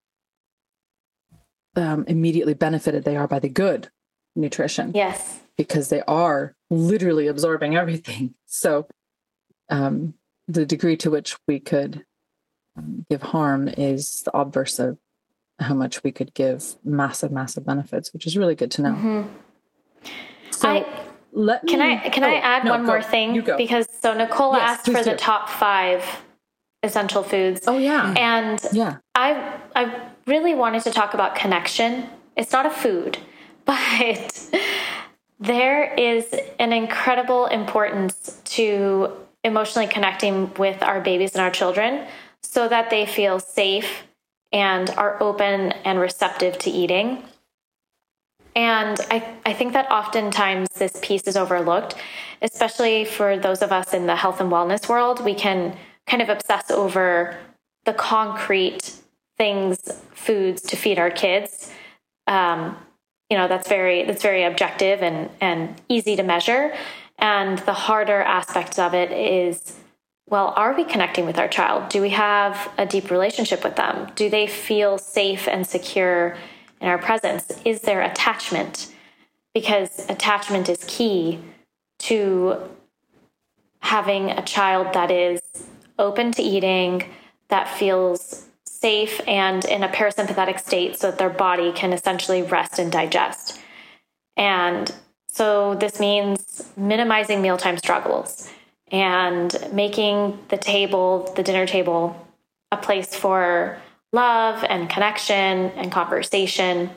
um, immediately benefited they are by the good nutrition. Yes. Because they are literally absorbing everything. So Um, the degree to which we could um, give harm is the obverse of how much we could give massive, massive benefits, which is really good to know. Mm-hmm. So I, let can me, I can oh, I add no, one go. more thing? You go. Because so Nicole Yes, asked for do. the top five essential foods. Oh yeah. And yeah. I I really wanted to talk about connection. It's not a food, but there is an incredible importance to emotionally connecting with our babies and our children so that they feel safe and are open and receptive to eating. And I, I think that oftentimes this piece is overlooked, especially for those of us in the health and wellness world. We can kind of obsess over the concrete things, foods to feed our kids. Um, you know, that's very, that's very objective and, and easy to measure. And the harder aspect of it is, well, are we connecting with our child? Do we have a deep relationship with them? Do they feel safe and secure in our presence? Is there attachment? Because attachment is key to having a child that is open to eating, that feels safe and in a parasympathetic state so that their body can essentially rest and digest. And so this means minimizing mealtime struggles and making the table, the dinner table, a place for love and connection and conversation.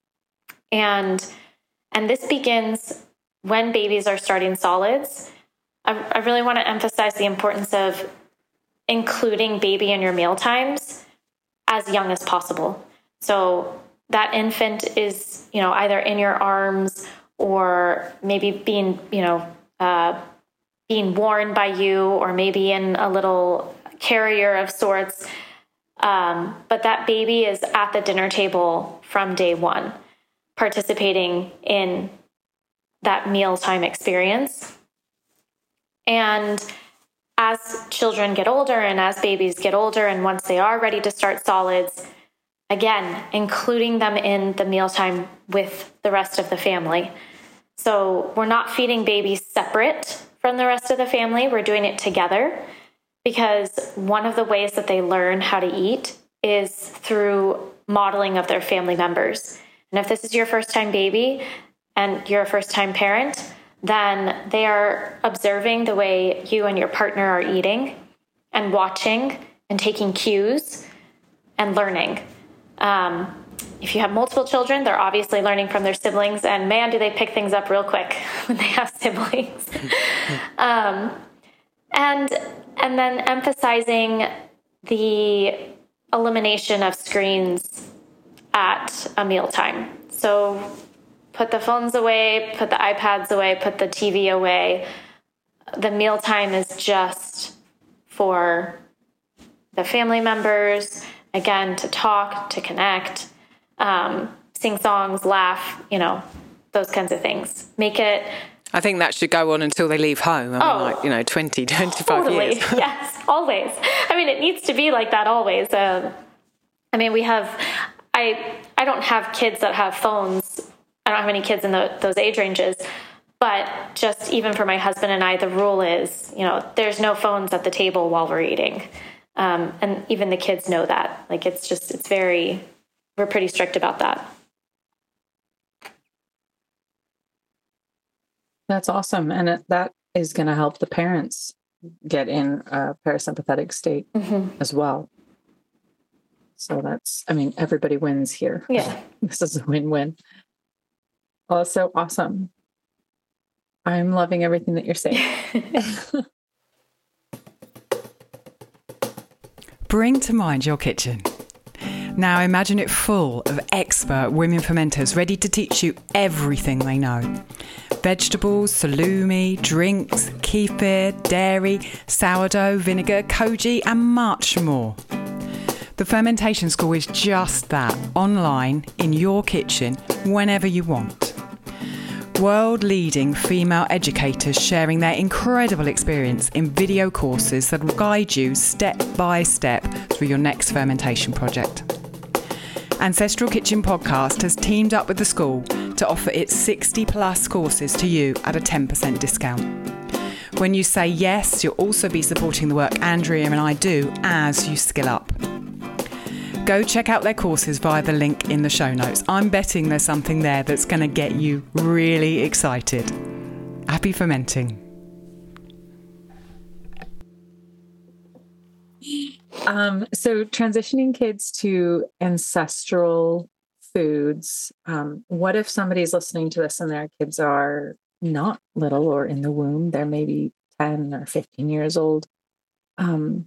And, and this begins when babies are starting solids. I, I really want to emphasize the importance of including baby in your meal times as young as possible. So that infant is, you know, either in your arms or maybe being, you know, uh, being worn by you, or maybe in a little carrier of sorts. Um, but that baby is at the dinner table from day one, participating in that mealtime experience. And as children get older and as babies get older, and once they are ready to start solids, again, including them in the mealtime with the rest of the family. So we're not feeding babies separate from the rest of the family. We're doing it together, because one of the ways that they learn how to eat is through modeling of their family members. And if this is your first time baby and you're a first time parent, then they are observing the way you and your partner are eating and watching and taking cues and learning. Um, if you have multiple children, they're obviously learning from their siblings, and man, do they pick things up real quick when they have siblings. um, and, and then emphasizing the elimination of screens at a mealtime. So put the phones away, put the iPads away, put the T V away. The mealtime is just for the family members, again, to talk, to connect, um, sing songs, laugh, you know, those kinds of things. Make it... I think that should go on until they leave home. I mean, oh, like, you know, twenty, twenty-five totally. years. Yes, always. I mean, it needs to be like that always. Um, I mean, we have... I I don't have kids that have phones. I don't have any kids in the, those age ranges, but just even for my husband and I, the rule is, you know, there's no phones at the table while we're eating. Um, and even the kids know that. Like, it's just, it's very, we're pretty strict about that. That's awesome. And it, that is going to help the parents get in a parasympathetic state mm-hmm. as well. So that's, I mean, everybody wins here. Yeah. This is a win-win. Also awesome. I'm loving everything that you're saying. Bring to mind your kitchen. Now imagine it full of expert women fermenters ready to teach you everything they know. Vegetables, salumi, drinks, kefir, dairy, sourdough, vinegar, koji, and much more. The Fermentation School is just that, online, in your kitchen, whenever you want. World-leading female educators sharing their incredible experience in video courses that will guide you step by step through your next fermentation project. Ancestral Kitchen Podcast has teamed up with the school to offer its sixty plus courses to you at a ten percent discount. When you say yes, you'll also be supporting the work Andrea and I do as you skill up. Go check out their courses via the link in the show notes. I'm betting there's something there that's going to get you really excited. Happy fermenting. Um, so transitioning kids to ancestral foods. Um, what if somebody's listening to this and their kids are not little or in the womb? They're maybe ten or fifteen years old. Um,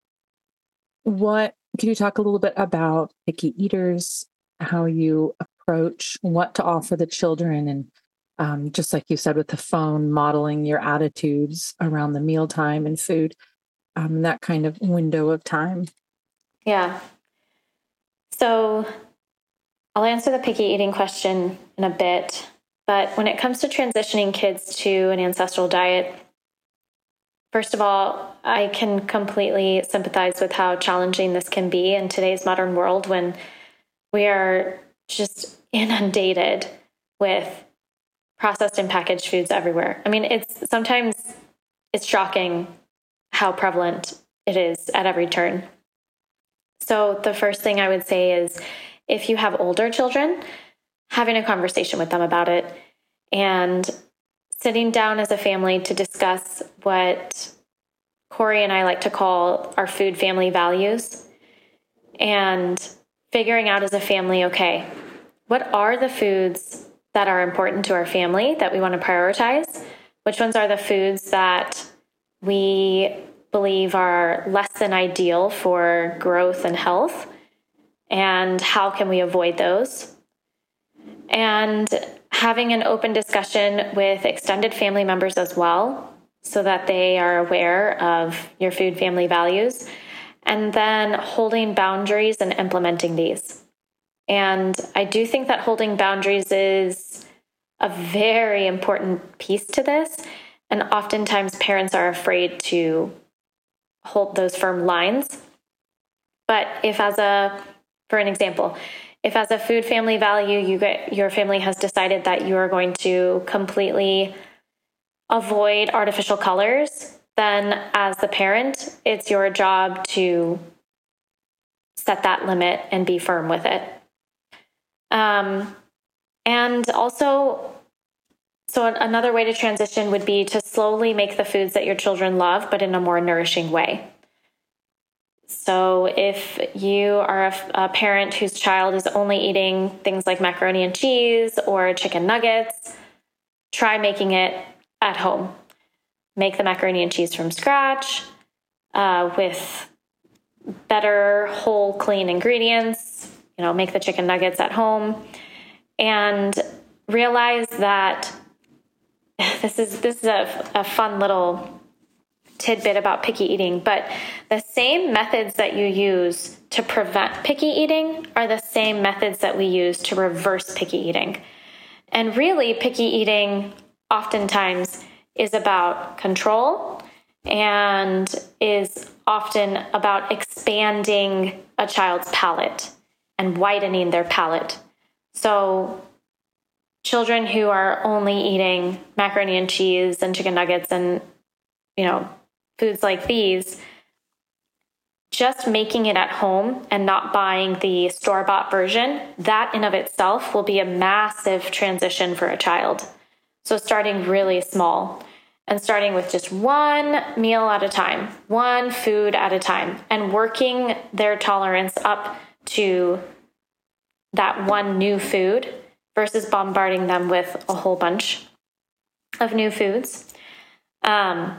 what can you talk a little bit about picky eaters, how you approach what to offer the children, and um, just like you said with the phone, modeling your attitudes around the mealtime and food, um, that kind of window of time? Yeah. So I'll answer the picky eating question in a bit, but when it comes to transitioning kids to an ancestral diet, first of all, I can completely sympathize with how challenging this can be in today's modern world when we are just inundated with processed and packaged foods everywhere. I mean, it's sometimes it's shocking how prevalent it is at every turn. So the first thing I would say is if you have older children, having a conversation with them about it and sitting down as a family to discuss what Corey and I like to call our food family values, and figuring out as a family, okay, what are the foods that are important to our family that we want to prioritize? Which ones are the foods that we believe are less than ideal for growth and health? And how can we avoid those? And having an open discussion with extended family members as well, so that they are aware of your food family values, and then holding boundaries and implementing these. And I do think that holding boundaries is a very important piece to this. And oftentimes parents are afraid to hold those firm lines. But if as a, for an example, if as a food family value, you get, your family has decided that you are going to completely avoid artificial colors, then as the parent, it's your job to set that limit and be firm with it. Um, and also, so another way to transition would be to slowly make the foods that your children love, but in a more nourishing way. So if you are a, a parent whose child is only eating things like macaroni and cheese or chicken nuggets, try making it at home. Make the macaroni and cheese from scratch uh, with better whole, clean ingredients. You know, make the chicken nuggets at home, and realize that this is this is a, a fun little tidbit about picky eating. But the same methods that you use to prevent picky eating are the same methods that we use to reverse picky eating. And really, picky eating oftentimes is about control and is often about expanding a child's palate and widening their palate. So children who are only eating macaroni and cheese and chicken nuggets and, you know, foods like these, just making it at home and not buying the store-bought version, that in of itself will be a massive transition for a child. So starting really small and starting with just one meal at a time, one food at a time, and working their tolerance up to that one new food versus bombarding them with a whole bunch of new foods. Um,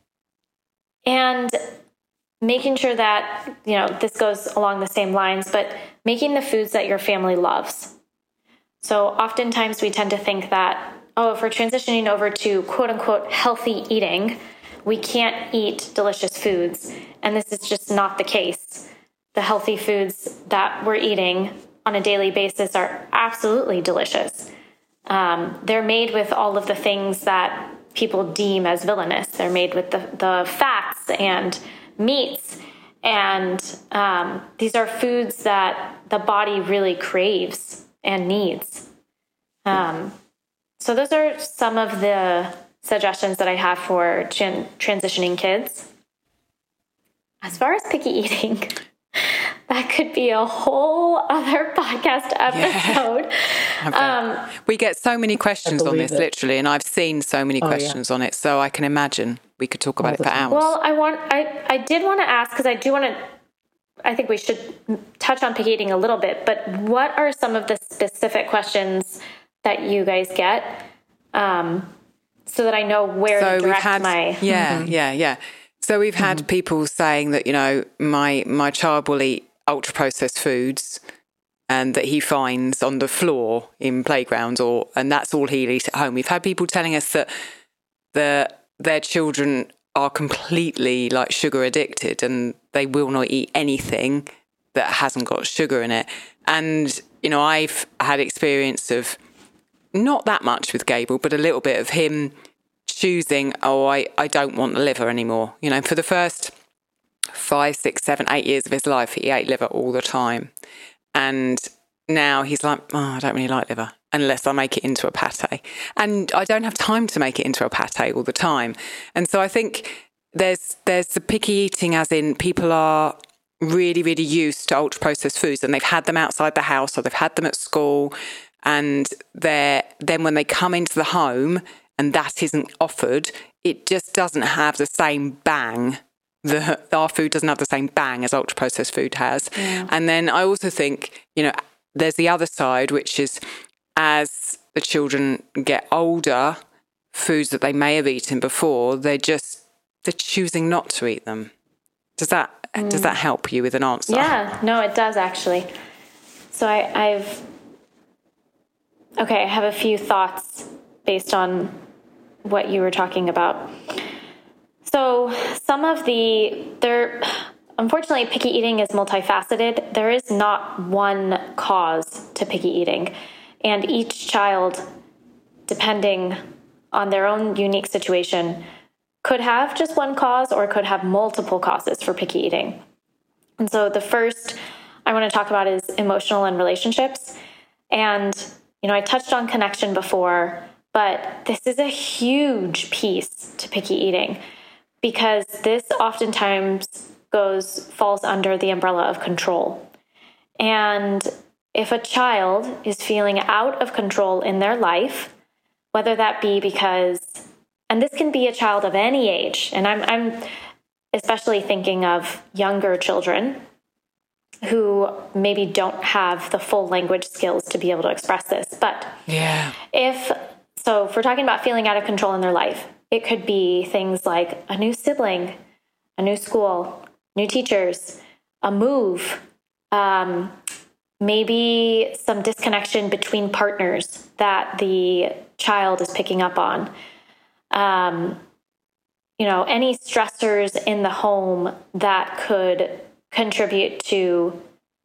and making sure that, you know, this goes along the same lines, but making the foods that your family loves. So oftentimes we tend to think that, oh, if we're transitioning over to quote unquote healthy eating, we can't eat delicious foods. And this is just not the case. The healthy foods that we're eating on a daily basis are absolutely delicious. Um, they're made with all of the things that people deem as villainous. They're made with the, the fats and meats. And um, these are foods that the body really craves and needs. Um, so those are some of the suggestions that I have for tran- transitioning kids. As far as picky eating, that could be a whole other podcast episode. Yeah. Um, we get so many questions on this, it. literally, and I've seen so many oh, questions yeah. on it, so I can imagine we could talk about All it for hours. Well, I want, I, I did want to ask, because I do want to, I think we should touch on picky eating a little bit, but what are some of the specific questions that you guys get, um, so that I know where so to direct had, my... Yeah, mm-hmm. yeah, yeah. So we've had mm-hmm. people saying that, you know, my my child will eat ultra-processed foods and that he finds on the floor in playgrounds, or and that's all he'll eat at home. We've had people telling us that the, their children are completely like sugar addicted and they will not eat anything that hasn't got sugar in it. And, you know, I've had experience of not that much with Gable, but a little bit of him choosing, oh, I, I don't want the liver anymore. You know, for the first five, six, seven, eight years of his life, he ate liver all the time. And now he's like, oh, I don't really like liver unless I make it into a pate. And I don't have time to make it into a pate all the time. And so I think there's there's the picky eating, as in people are really, really used to ultra-processed foods and they've had them outside the house or they've had them at school. And they're, then when they come into the home and that isn't offered, it just doesn't have the same bang. The, our food doesn't have the same bang as ultra-processed food has. Yeah. And then I also think, you know, there's the other side, which is as the children get older, foods that they may have eaten before, they're just, they're choosing not to eat them. Does that, mm. does that help you with an answer? Yeah, no, it does actually. So I, I've, okay, I have a few thoughts based on what you were talking about. So some of the, there, unfortunately, picky eating is multifaceted. There is not one cause to picky eating. And each child, depending on their own unique situation, could have just one cause or could have multiple causes for picky eating. And so the first I want to talk about is emotional and relationships. And, you know, I touched on connection before, but this is a huge piece to picky eating, because this oftentimes goes falls under the umbrella of control. And if a child is feeling out of control in their life, whether that be because, and this can be a child of any age, and I'm, I'm especially thinking of younger children who maybe don't have the full language skills to be able to express this. But yeah, if, so if we're talking about feeling out of control in their life, it could be things like a new sibling, a new school, new teachers, a move, um, maybe some disconnection between partners that the child is picking up on. Um, you know, any stressors in the home that could contribute to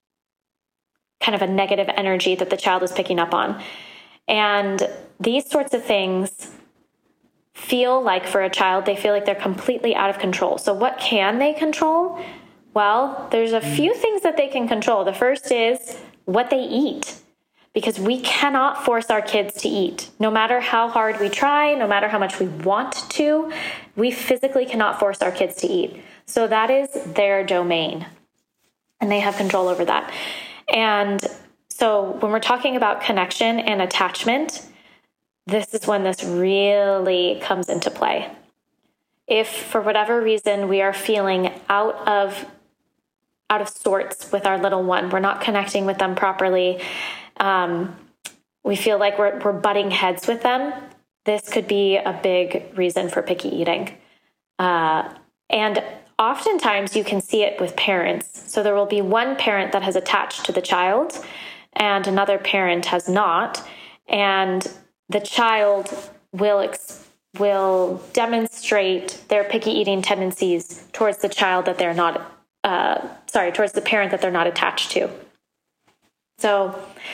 kind of a negative energy that the child is picking up on. And these sorts of things feel like, for a child, they feel like they're completely out of control. So what can they control? Well, there's a few things that they can control. The first is what they eat, because we cannot force our kids to eat. No matter how hard we try, no matter how much we want to, we physically cannot force our kids to eat. So that is their domain, and they have control over that. And so when we're talking about connection and attachment, this is when this really comes into play. If for whatever reason we are feeling out of out of sorts with our little one, we're not connecting with them properly, um, we feel like we're, we're butting heads with them, this could be a big reason for picky eating. Uh, and oftentimes you can see it with parents. So there will be one parent that has attached to the child and another parent has not. And the child will ex- will demonstrate their picky eating tendencies towards the child that they're not, uh, sorry, towards the parent that they're not attached to. So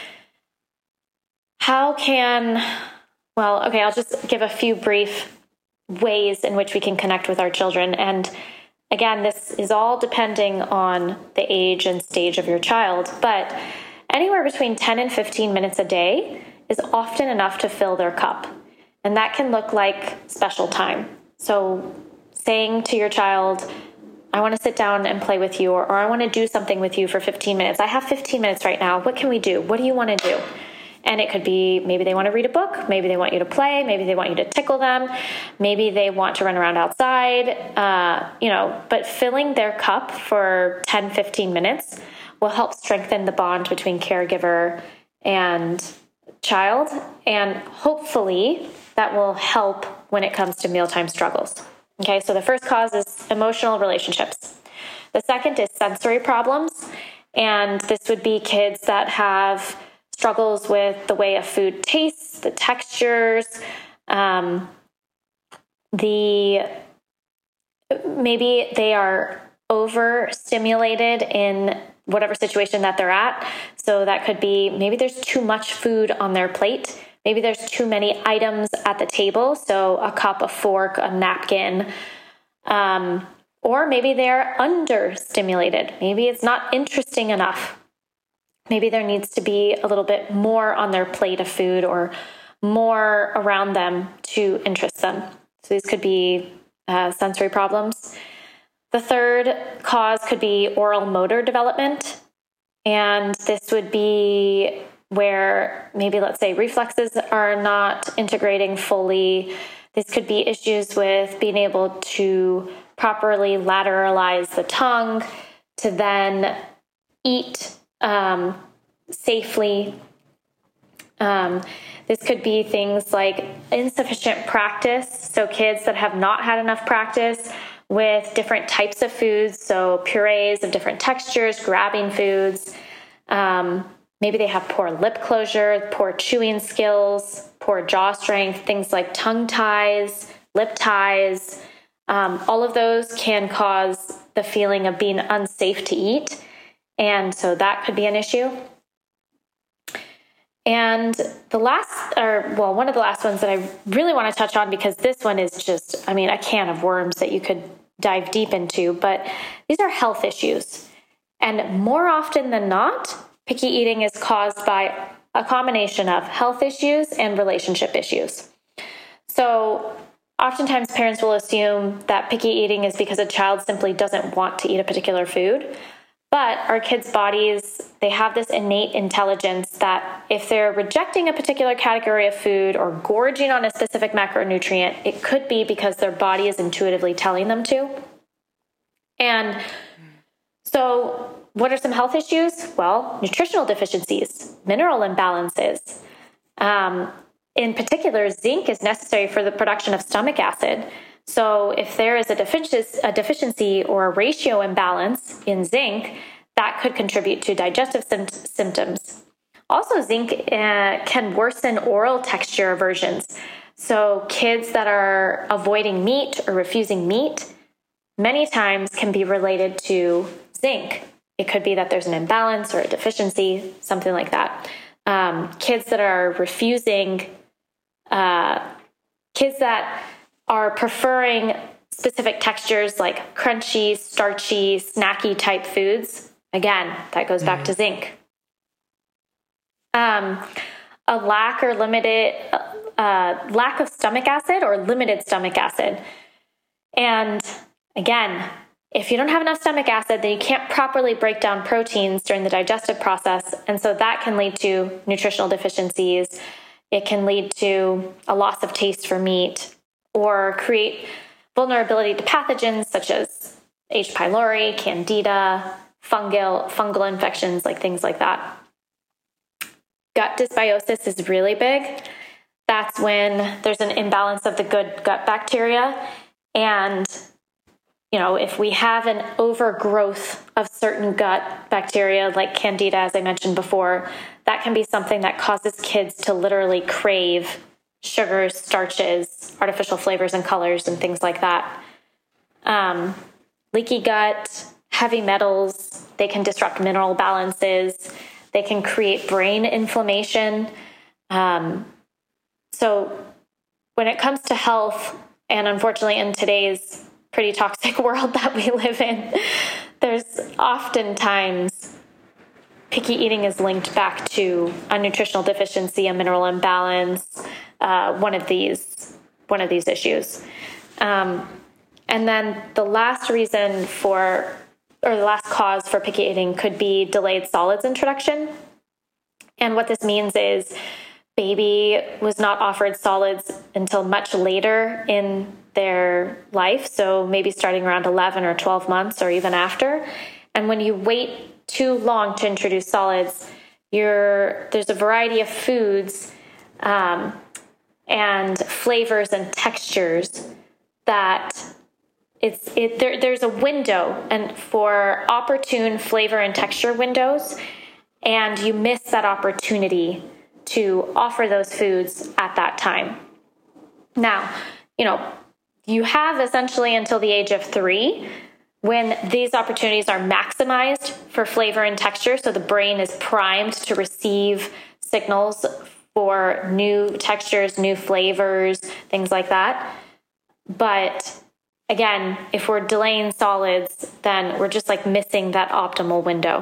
how can, well, okay, I'll just give a few brief ways in which we can connect with our children. And again, this is all depending on the age and stage of your child, but anywhere between ten and fifteen minutes a day is often enough to fill their cup. And that can look like special time. So saying to your child, I want to sit down and play with you, or, or I want to do something with you for fifteen minutes. I have fifteen minutes right now. What can we do? What do you want to do? And it could be, maybe they want to read a book. Maybe they want you to play. Maybe they want you to tickle them. Maybe they want to run around outside, uh, you know, but filling their cup for ten, fifteen minutes will help strengthen the bond between caregiver and child. And hopefully that will help when it comes to mealtime struggles. Okay, so the first cause is emotional relationships. The second is sensory problems. And this would be kids that have struggles with the way a food tastes, the textures, um, the maybe they are overstimulated in whatever situation that they're at. So that could be, maybe there's too much food on their plate. Maybe there's too many items at the table. So a cup, a fork, a napkin, um, or maybe they're understimulated. Maybe it's not interesting enough. Maybe there needs to be a little bit more on their plate of food or more around them to interest them. So these could be uh, sensory problems. The third cause could be oral motor development. And this would be where maybe, let's say, reflexes are not integrating fully. This could be issues with being able to properly lateralize the tongue to then eat Um, safely. Um, this could be things like insufficient practice. So kids that have not had enough practice with different types of foods, so purees of different textures, grabbing foods. Um, maybe they have poor lip closure, poor chewing skills, poor jaw strength, things like tongue ties, lip ties. Um, all of those can cause the feeling of being unsafe to eat. And so that could be an issue. And the last, or well, one of the last ones that I really want to touch on, because this one is just, I mean, a can of worms that you could dive deep into, but these are health issues. And more often than not, picky eating is caused by a combination of health issues and relationship issues. So oftentimes parents will assume that picky eating is because a child simply doesn't want to eat a particular food. But our kids' bodies, they have this innate intelligence that if they're rejecting a particular category of food or gorging on a specific macronutrient, it could be because their body is intuitively telling them to. And so what are some health issues? Well, nutritional deficiencies, mineral imbalances. Um, in particular, zinc is necessary for the production of stomach acid. So if there is a deficiency, a deficiency or a ratio imbalance in zinc, that could contribute to digestive sim- symptoms. Also, zinc uh, can worsen oral texture aversions. So kids that are avoiding meat or refusing meat many times can be related to zinc. It could be that there's an imbalance or a deficiency, something like that. Um, kids that are refusing, uh, kids that are preferring specific textures like crunchy, starchy, snacky type foods. Again, that goes back mm. to zinc. Um, a lack or limited, uh, lack of stomach acid or limited stomach acid. And again, if you don't have enough stomach acid, then you can't properly break down proteins during the digestive process. And so that can lead to nutritional deficiencies. It can lead to a loss of taste for meat, or create vulnerability to pathogens such as H. pylori, candida, fungal, fungal infections, like things like that. Gut dysbiosis is really big. That's when there's an imbalance of the good gut bacteria. And, you know, if we have an overgrowth of certain gut bacteria like candida, as I mentioned before, that can be something that causes kids to literally crave sugars, starches, artificial flavors and colors, and things like that. Um, leaky gut, heavy metals, they can disrupt mineral balances. They can create brain inflammation. Um, so when it comes to health, and unfortunately in today's pretty toxic world that we live in, there's oftentimes picky eating is linked back to a nutritional deficiency, a mineral imbalance, Uh, one of these one of these issues. Um, and then the last reason for, or the last cause for picky eating could be delayed solids introduction. And what this means is baby was not offered solids until much later in their life. So maybe starting around eleven or twelve months or even after. And when you wait too long to introduce solids, you're, there's a variety of foods um, and flavors and textures that it's it there, there's a window and for opportune flavor and texture windows, and you miss that opportunity to offer those foods at that time. Now, you know, you have essentially until the age of three when these opportunities are maximized for flavor and texture. So the brain is primed to receive signals for new textures, new flavors, things like that. But again, if we're delaying solids, then we're just like missing that optimal window.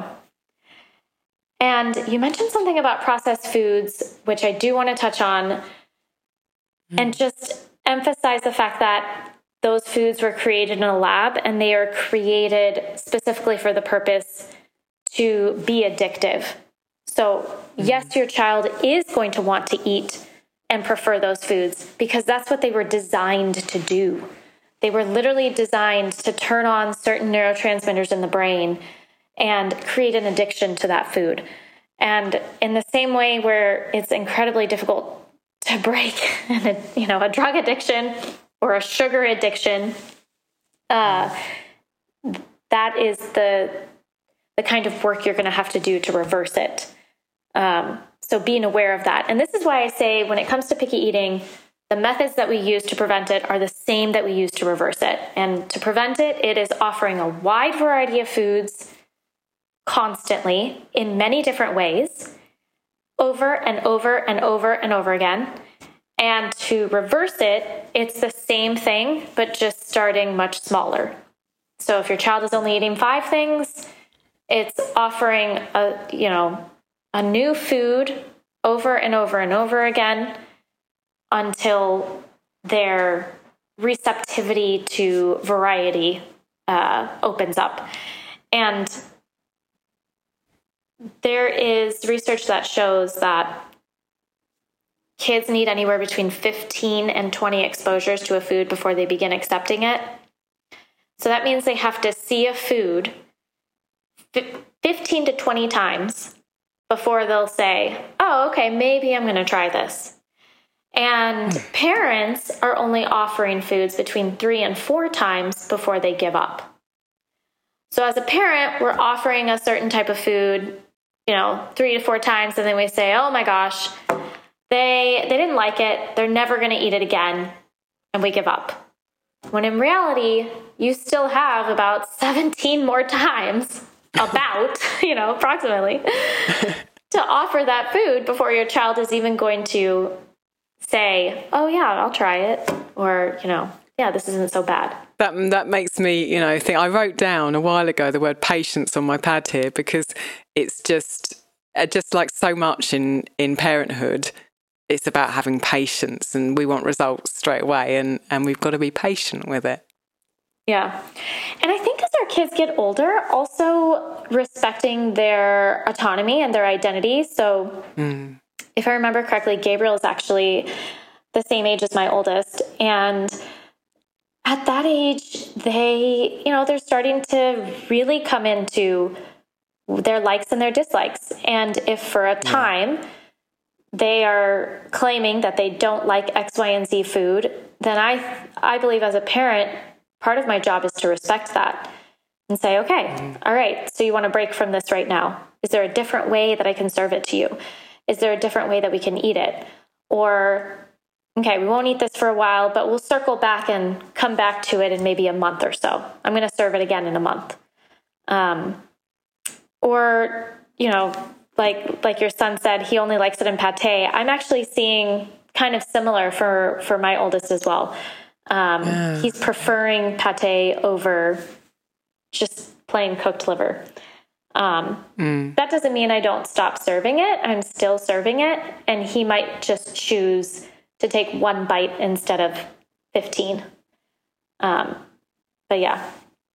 And you mentioned something about processed foods, which I do want to touch on, mm. and just emphasize the fact that those foods were created in a lab and they are created specifically for the purpose to be addictive. So mm. yes, your child is going to want to eat and prefer those foods because that's what they were designed to do. They were literally designed to turn on certain neurotransmitters in the brain and create an addiction to that food. And in the same way where it's incredibly difficult to break a, you know, a drug addiction or a sugar addiction, uh, that is the the kind of work you're going to have to do to reverse it. Um, so being aware of that. And this is why I say when it comes to picky eating, the methods that we use to prevent it are the same that we use to reverse it. And to prevent it, it is offering a wide variety of foods constantly in many different ways over and over and over and over again. And to reverse it, it's the same thing, but just starting much smaller. So if your child is only eating five things, it's offering a, you know, a new food over and over and over again until their receptivity to variety uh, opens up. And there is research that shows that kids need anywhere between fifteen and twenty exposures to a food before they begin accepting it. So that means they have to see a food fifteen to twenty times before they'll say, oh, okay, maybe I'm going to try this. And parents are only offering foods between three and four times before they give up. So as a parent, we're offering a certain type of food, you know, three to four times, and then we say, oh my gosh, they they didn't like it. They're never going to eat it again. And we give up. When in reality, you still have about seventeen more times, about, you know, approximately, to offer that food before your child is even going to say, oh yeah, I'll try it. Or, you know, yeah, this isn't so bad. That that makes me, you know, think. I wrote down a while ago the word patience on my pad here because it's just, just like so much in, in parenthood, it's about having patience and we want results straight away and, and we've got to be patient with it. Yeah. And I think as our kids get older, also respecting their autonomy and their identity. So mm. if I remember correctly, Gabriel is actually the same age as my oldest. And at that age, they, you know, they're starting to really come into their likes and their dislikes. And if for a time yeah. they are claiming that they don't like X, Y, and Z food, then I, I believe as a parent, part of my job is to respect that and say, okay, mm. all right, so you want to break from this right now. Is there a different way that I can serve it to you? Is there a different way that we can eat it? Or, okay, we won't eat this for a while, but we'll circle back and come back to it in maybe a month or so. I'm going to serve it again in a month. Um, or, you know, like like your son said, he only likes it in pate. I'm actually seeing kind of similar for, for my oldest as well. Um, yeah. He's preferring pate over just plain cooked liver. Um, mm. That doesn't mean I don't stop serving it. I'm still serving it. And he might just choose to take one bite instead of fifteen. Um, but yeah.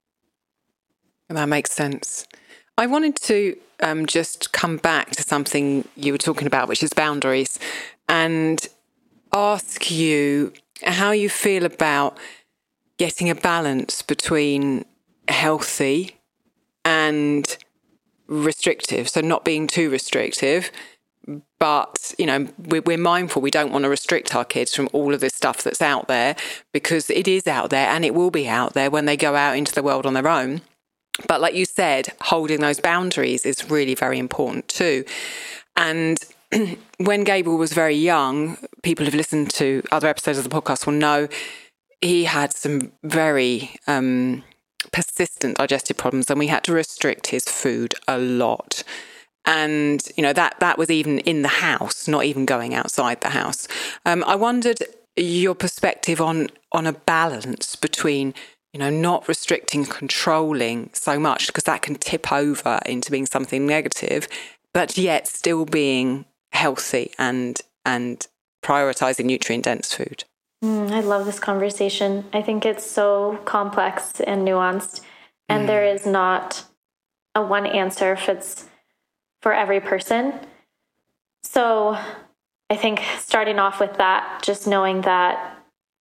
That makes sense. I wanted to um, just come back to something you were talking about, which is boundaries, and ask you how you feel about getting a balance between healthy and restrictive. So not being too restrictive, but, you know, we're mindful. We don't want to restrict our kids from all of this stuff that's out there, because it is out there and it will be out there when they go out into the world on their own. But like you said, holding those boundaries is really very important too. And when Gabriel was very young, people who've listened to other episodes of the podcast will know he had some very um, persistent digestive problems, and we had to restrict his food a lot. And, you know, that, that was even in the house, not even going outside the house. Um, I wondered your perspective on, on a balance between, you know, not restricting, controlling so much, because that can tip over into being something negative, but yet still being healthy and and prioritizing nutrient-dense food. Mm, I love this conversation. I think it's so complex and nuanced, and mm. there is not a one answer fits for every person. So I think starting off with that, just knowing that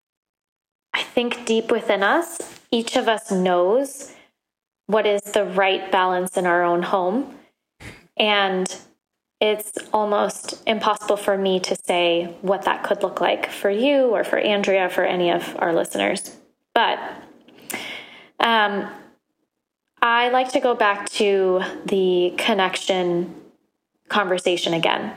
I think deep within us, each of us knows what is the right balance in our own home. And it's almost impossible for me to say what that could look like for you or for Andrea, for any of our listeners. But um, I like to go back to the connection conversation again.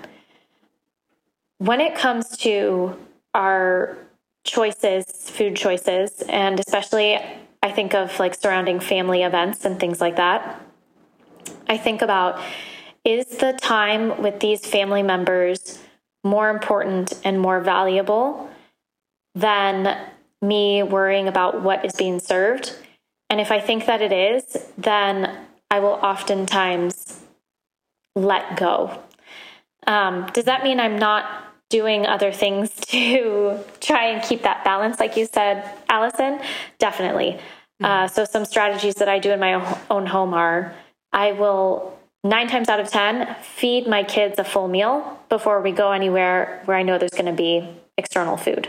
When it comes to our choices, food choices, and especially I think of like surrounding family events and things like that, I think about, is the time with these family members more important and more valuable than me worrying about what is being served? And if I think that it is, then I will oftentimes let go. Um, does that mean I'm not doing other things to try and keep that balance, like you said, Allison? Definitely. Mm-hmm. Uh, so some strategies that I do in my own home are, I will nine times out of ten feed my kids a full meal before we go anywhere where I know there's going to be external food.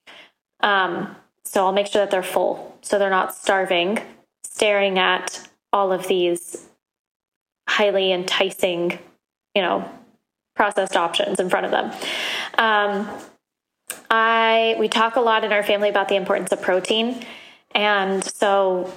Um, so I'll make sure that they're full, so they're not starving, staring at all of these highly enticing, you know, processed options in front of them. Um, I, we talk a lot in our family about the importance of protein. And so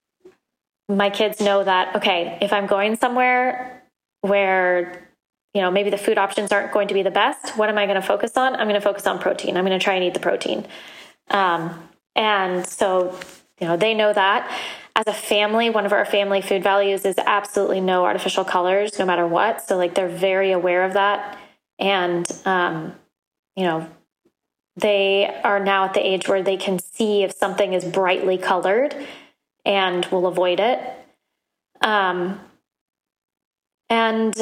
my kids know that, okay, if I'm going somewhere where, you know, maybe the food options aren't going to be the best, what am I going to focus on? I'm going to focus on protein. I'm going to try and eat the protein. Um, and so, you know, they know that. As a family, one of our family food values is absolutely no artificial colors, no matter what. So like they're very aware of that. And, um, you know, they are now at the age where they can see if something is brightly colored and will avoid it. Um, and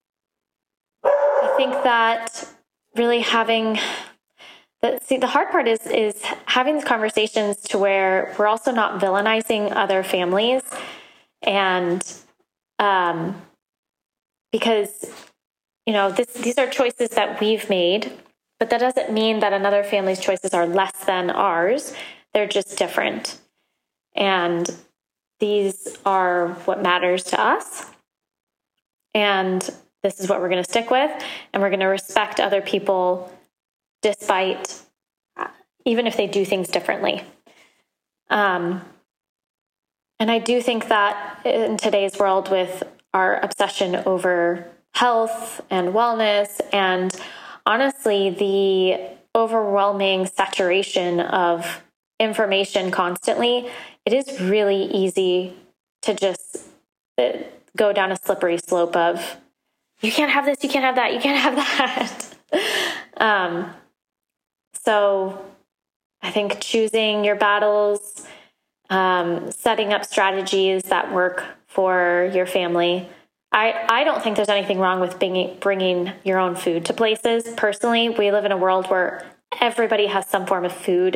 I think that really having the, see, the hard part is, is having these conversations to where we're also not villainizing other families. And, um, because, you know, this, these are choices that we've made, but that doesn't mean that another family's choices are less than ours. They're just different. And these are what matters to us. And this is what we're going to stick with. And we're going to respect other people despite, even if they do things differently. Um, and I do think that in today's world, with our obsession over health and wellness, and honestly, the overwhelming saturation of information constantly, it is really easy to just go down a slippery slope of, you can't have this, you can't have that, you can't have that. um, so I think choosing your battles, um, setting up strategies that work for your family. I, I don't think there's anything wrong with bringing, bringing your own food to places. Personally, we live in a world where everybody has some form of food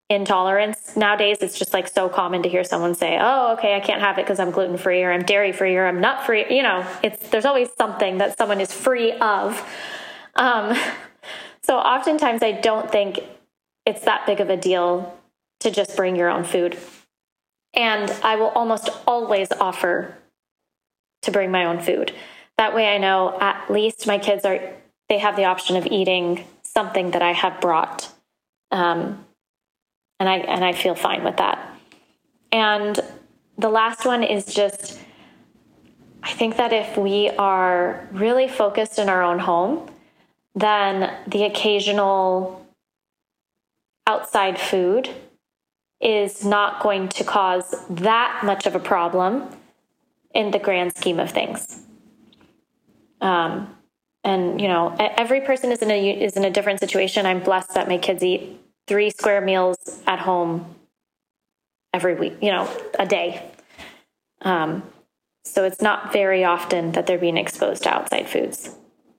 intolerance. Nowadays, it's just like so common to hear someone say, oh, okay, I can't have it because I'm gluten-free or I'm dairy-free or I'm nut-free. You know, it's there's always something that someone is free of. Um, so oftentimes I don't think it's that big of a deal to just bring your own food. And I will almost always offer to bring my own food. That way I know at least my kids are, they have the option of eating something that I have brought. Um, and I, and I feel fine with that. And the last one is just, I think that if we are really focused in our own home, then the occasional outside food is not going to cause that much of a problem in the grand scheme of things. Um, and, you know, every person is in a, is in a different situation. I'm blessed that my kids eat three square meals at home every week, you know, a day. Um, so it's not very often that they're being exposed to outside foods.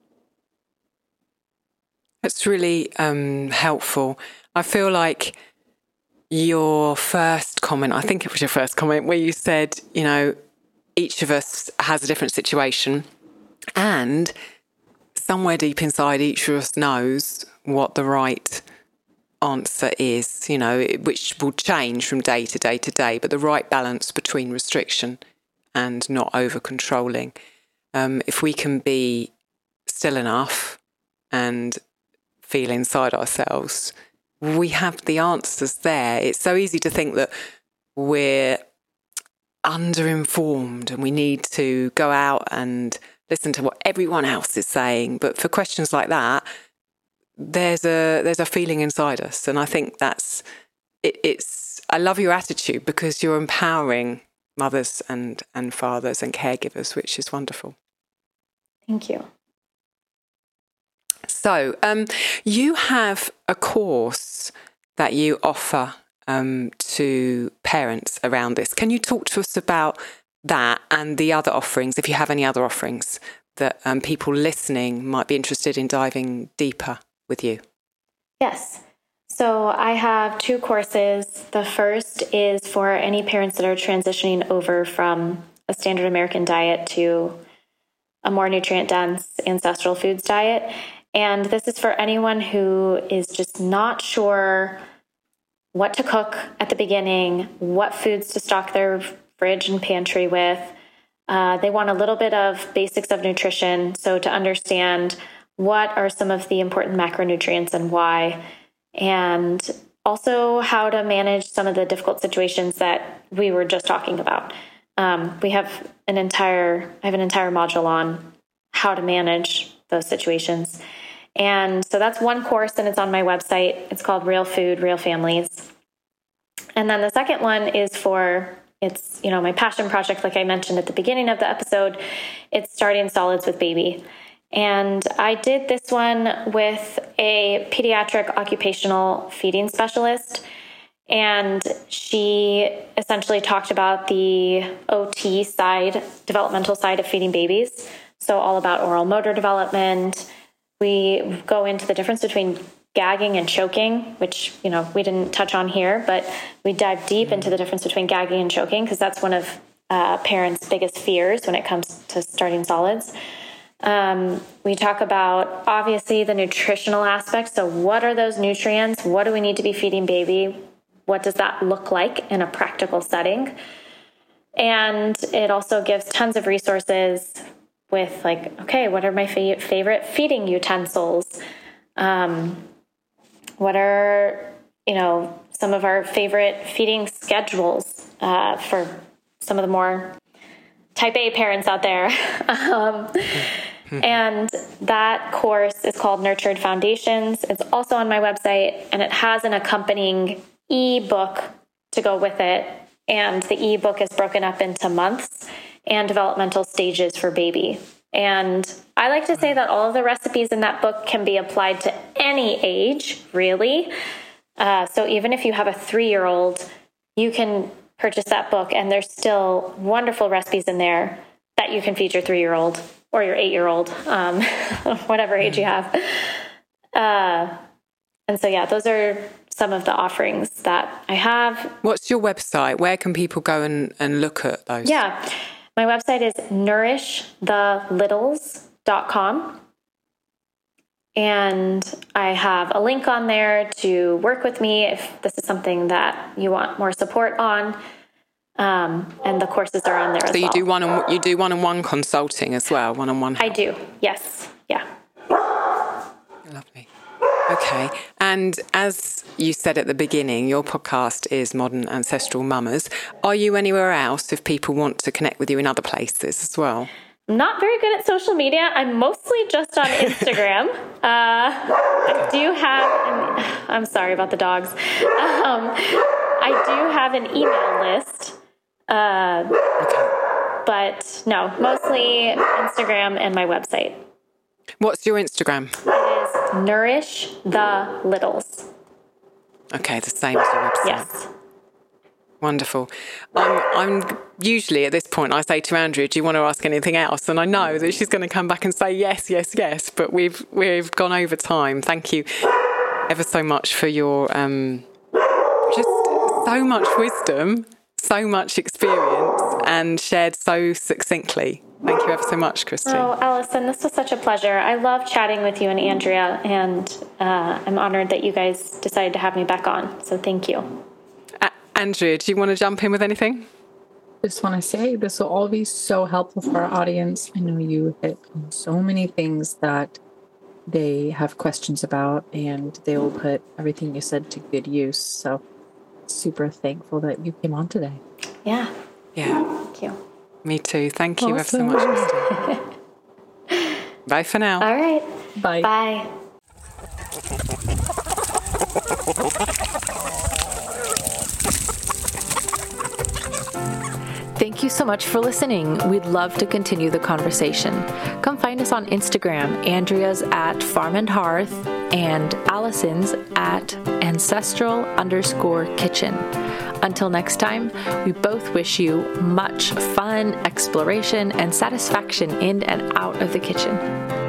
That's really um, helpful. I feel like your first comment, I think it was your first comment, where you said, you know, each of us has a different situation, and somewhere deep inside, each of us knows what the right answer is, you know, which will change from day to day to day, but the right balance between restriction and not over controlling. Um, if we can be still enough and feel inside ourselves, we have the answers there. It's so easy to think that we're underinformed and we need to go out and listen to what everyone else is saying. But for questions like that, there's a there's a feeling inside us, and I think that's it, it's. I love your attitude because you're empowering mothers and and fathers and caregivers, which is wonderful. Thank you. So, um, you have a course that you offer um, to parents around this. Can you talk to us about that and the other offerings, if you have any other offerings that um, people listening might be interested in diving deeper with you? Yes. So I have two courses. The first is for any parents that are transitioning over from a standard American diet to a more nutrient-dense ancestral foods diet. And this is for anyone who is just not sure what to cook at the beginning, what foods to stock their fridge and pantry with. Uh, they want a little bit of basics of nutrition. So to understand what are some of the important macronutrients and why, and also how to manage some of the difficult situations that we were just talking about. Um, we have an entire, I have an entire module on how to manage those situations. And so that's one course, and it's on my website. It's called Real Food, Real Families. And then the second one is for, it's, you know, my passion project, like I mentioned at the beginning of the episode. It's Starting Solids with Baby. And I did this one with a pediatric occupational feeding specialist. And she essentially talked about the O T side, developmental side of feeding babies. So all about oral motor development. We go into the difference between gagging and choking, which, you know, we didn't touch on here, but we dive deep into the difference between gagging and choking, because that's one of uh, parents' biggest fears when it comes to starting solids. Um, we talk about, obviously, the nutritional aspect. So what are those nutrients? What do we need to be feeding baby? What does that look like in a practical setting? And it also gives tons of resources with, like, okay, what are my fa- favorite feeding utensils? Um, what are, you know, some of our favorite feeding schedules uh, for some of the more type A parents out there? um, and that course is called Nurtured Foundations. It's also on my website, and it has an accompanying e-book to go with it. And the e-book is broken up into months and developmental stages for baby. And I like to say that all of the recipes in that book can be applied to any age, really. Uh, so even if you have a three-year-old, you can purchase that book, and there's still wonderful recipes in there that you can feed your three-year-old or your eight-year-old, um, whatever age you have. Uh, and so, yeah, those are some of the offerings that I have. What's your website? Where can people go and, and look at those? Yeah, my website is nourish the littles dot com. And I have a link on there to work with me if this is something that you want more support on. Um, and the courses are on there as well. So you well. do one on you do one-on-one consulting as well, one-on-one help. I do. Yes. Yeah. Lovely. Okay. And as you said at the beginning, your podcast is Modern Ancestral Mamas. Are you anywhere else if people want to connect with you in other places as well? I'm not very good at social media. I'm mostly just on Instagram. uh, I do have, an, I'm sorry about the dogs. Um, I do have an email list. Uh, okay. But no, mostly Instagram and my website. What's your Instagram? It is Nourish the Littles. Okay, the same as your website. Yes. Wonderful. Um, I'm usually at this point, I say to Andrea, do you want to ask anything else? And I know that she's going to come back and say yes, yes, yes, but we've we've gone over time. Thank you ever so much for your um, just so much wisdom, so much experience, and shared so succinctly. Thank you ever so much, Christine. Oh, Alison, this was such a pleasure. I love chatting with you and Andrea, and uh, I'm honored that you guys decided to have me back on. So thank you. Andrea, do you want to jump in with anything? Just want to say this will all be so helpful for our audience. I know you hit on so many things that they have questions about, and they will put everything you said to good use. So super thankful that you came on today. Yeah. Yeah. Thank you. Me too. Thank you awesome. ever so much, Christine. Bye for now. All right. Bye. Bye. Thank you so much for listening. We'd love to continue the conversation. Come find us on Instagram. Andrea's at Farm and Hearth and Alison's at ancestral underscore kitchen. Until next time, we both wish you much fun, exploration, and satisfaction in and out of the kitchen.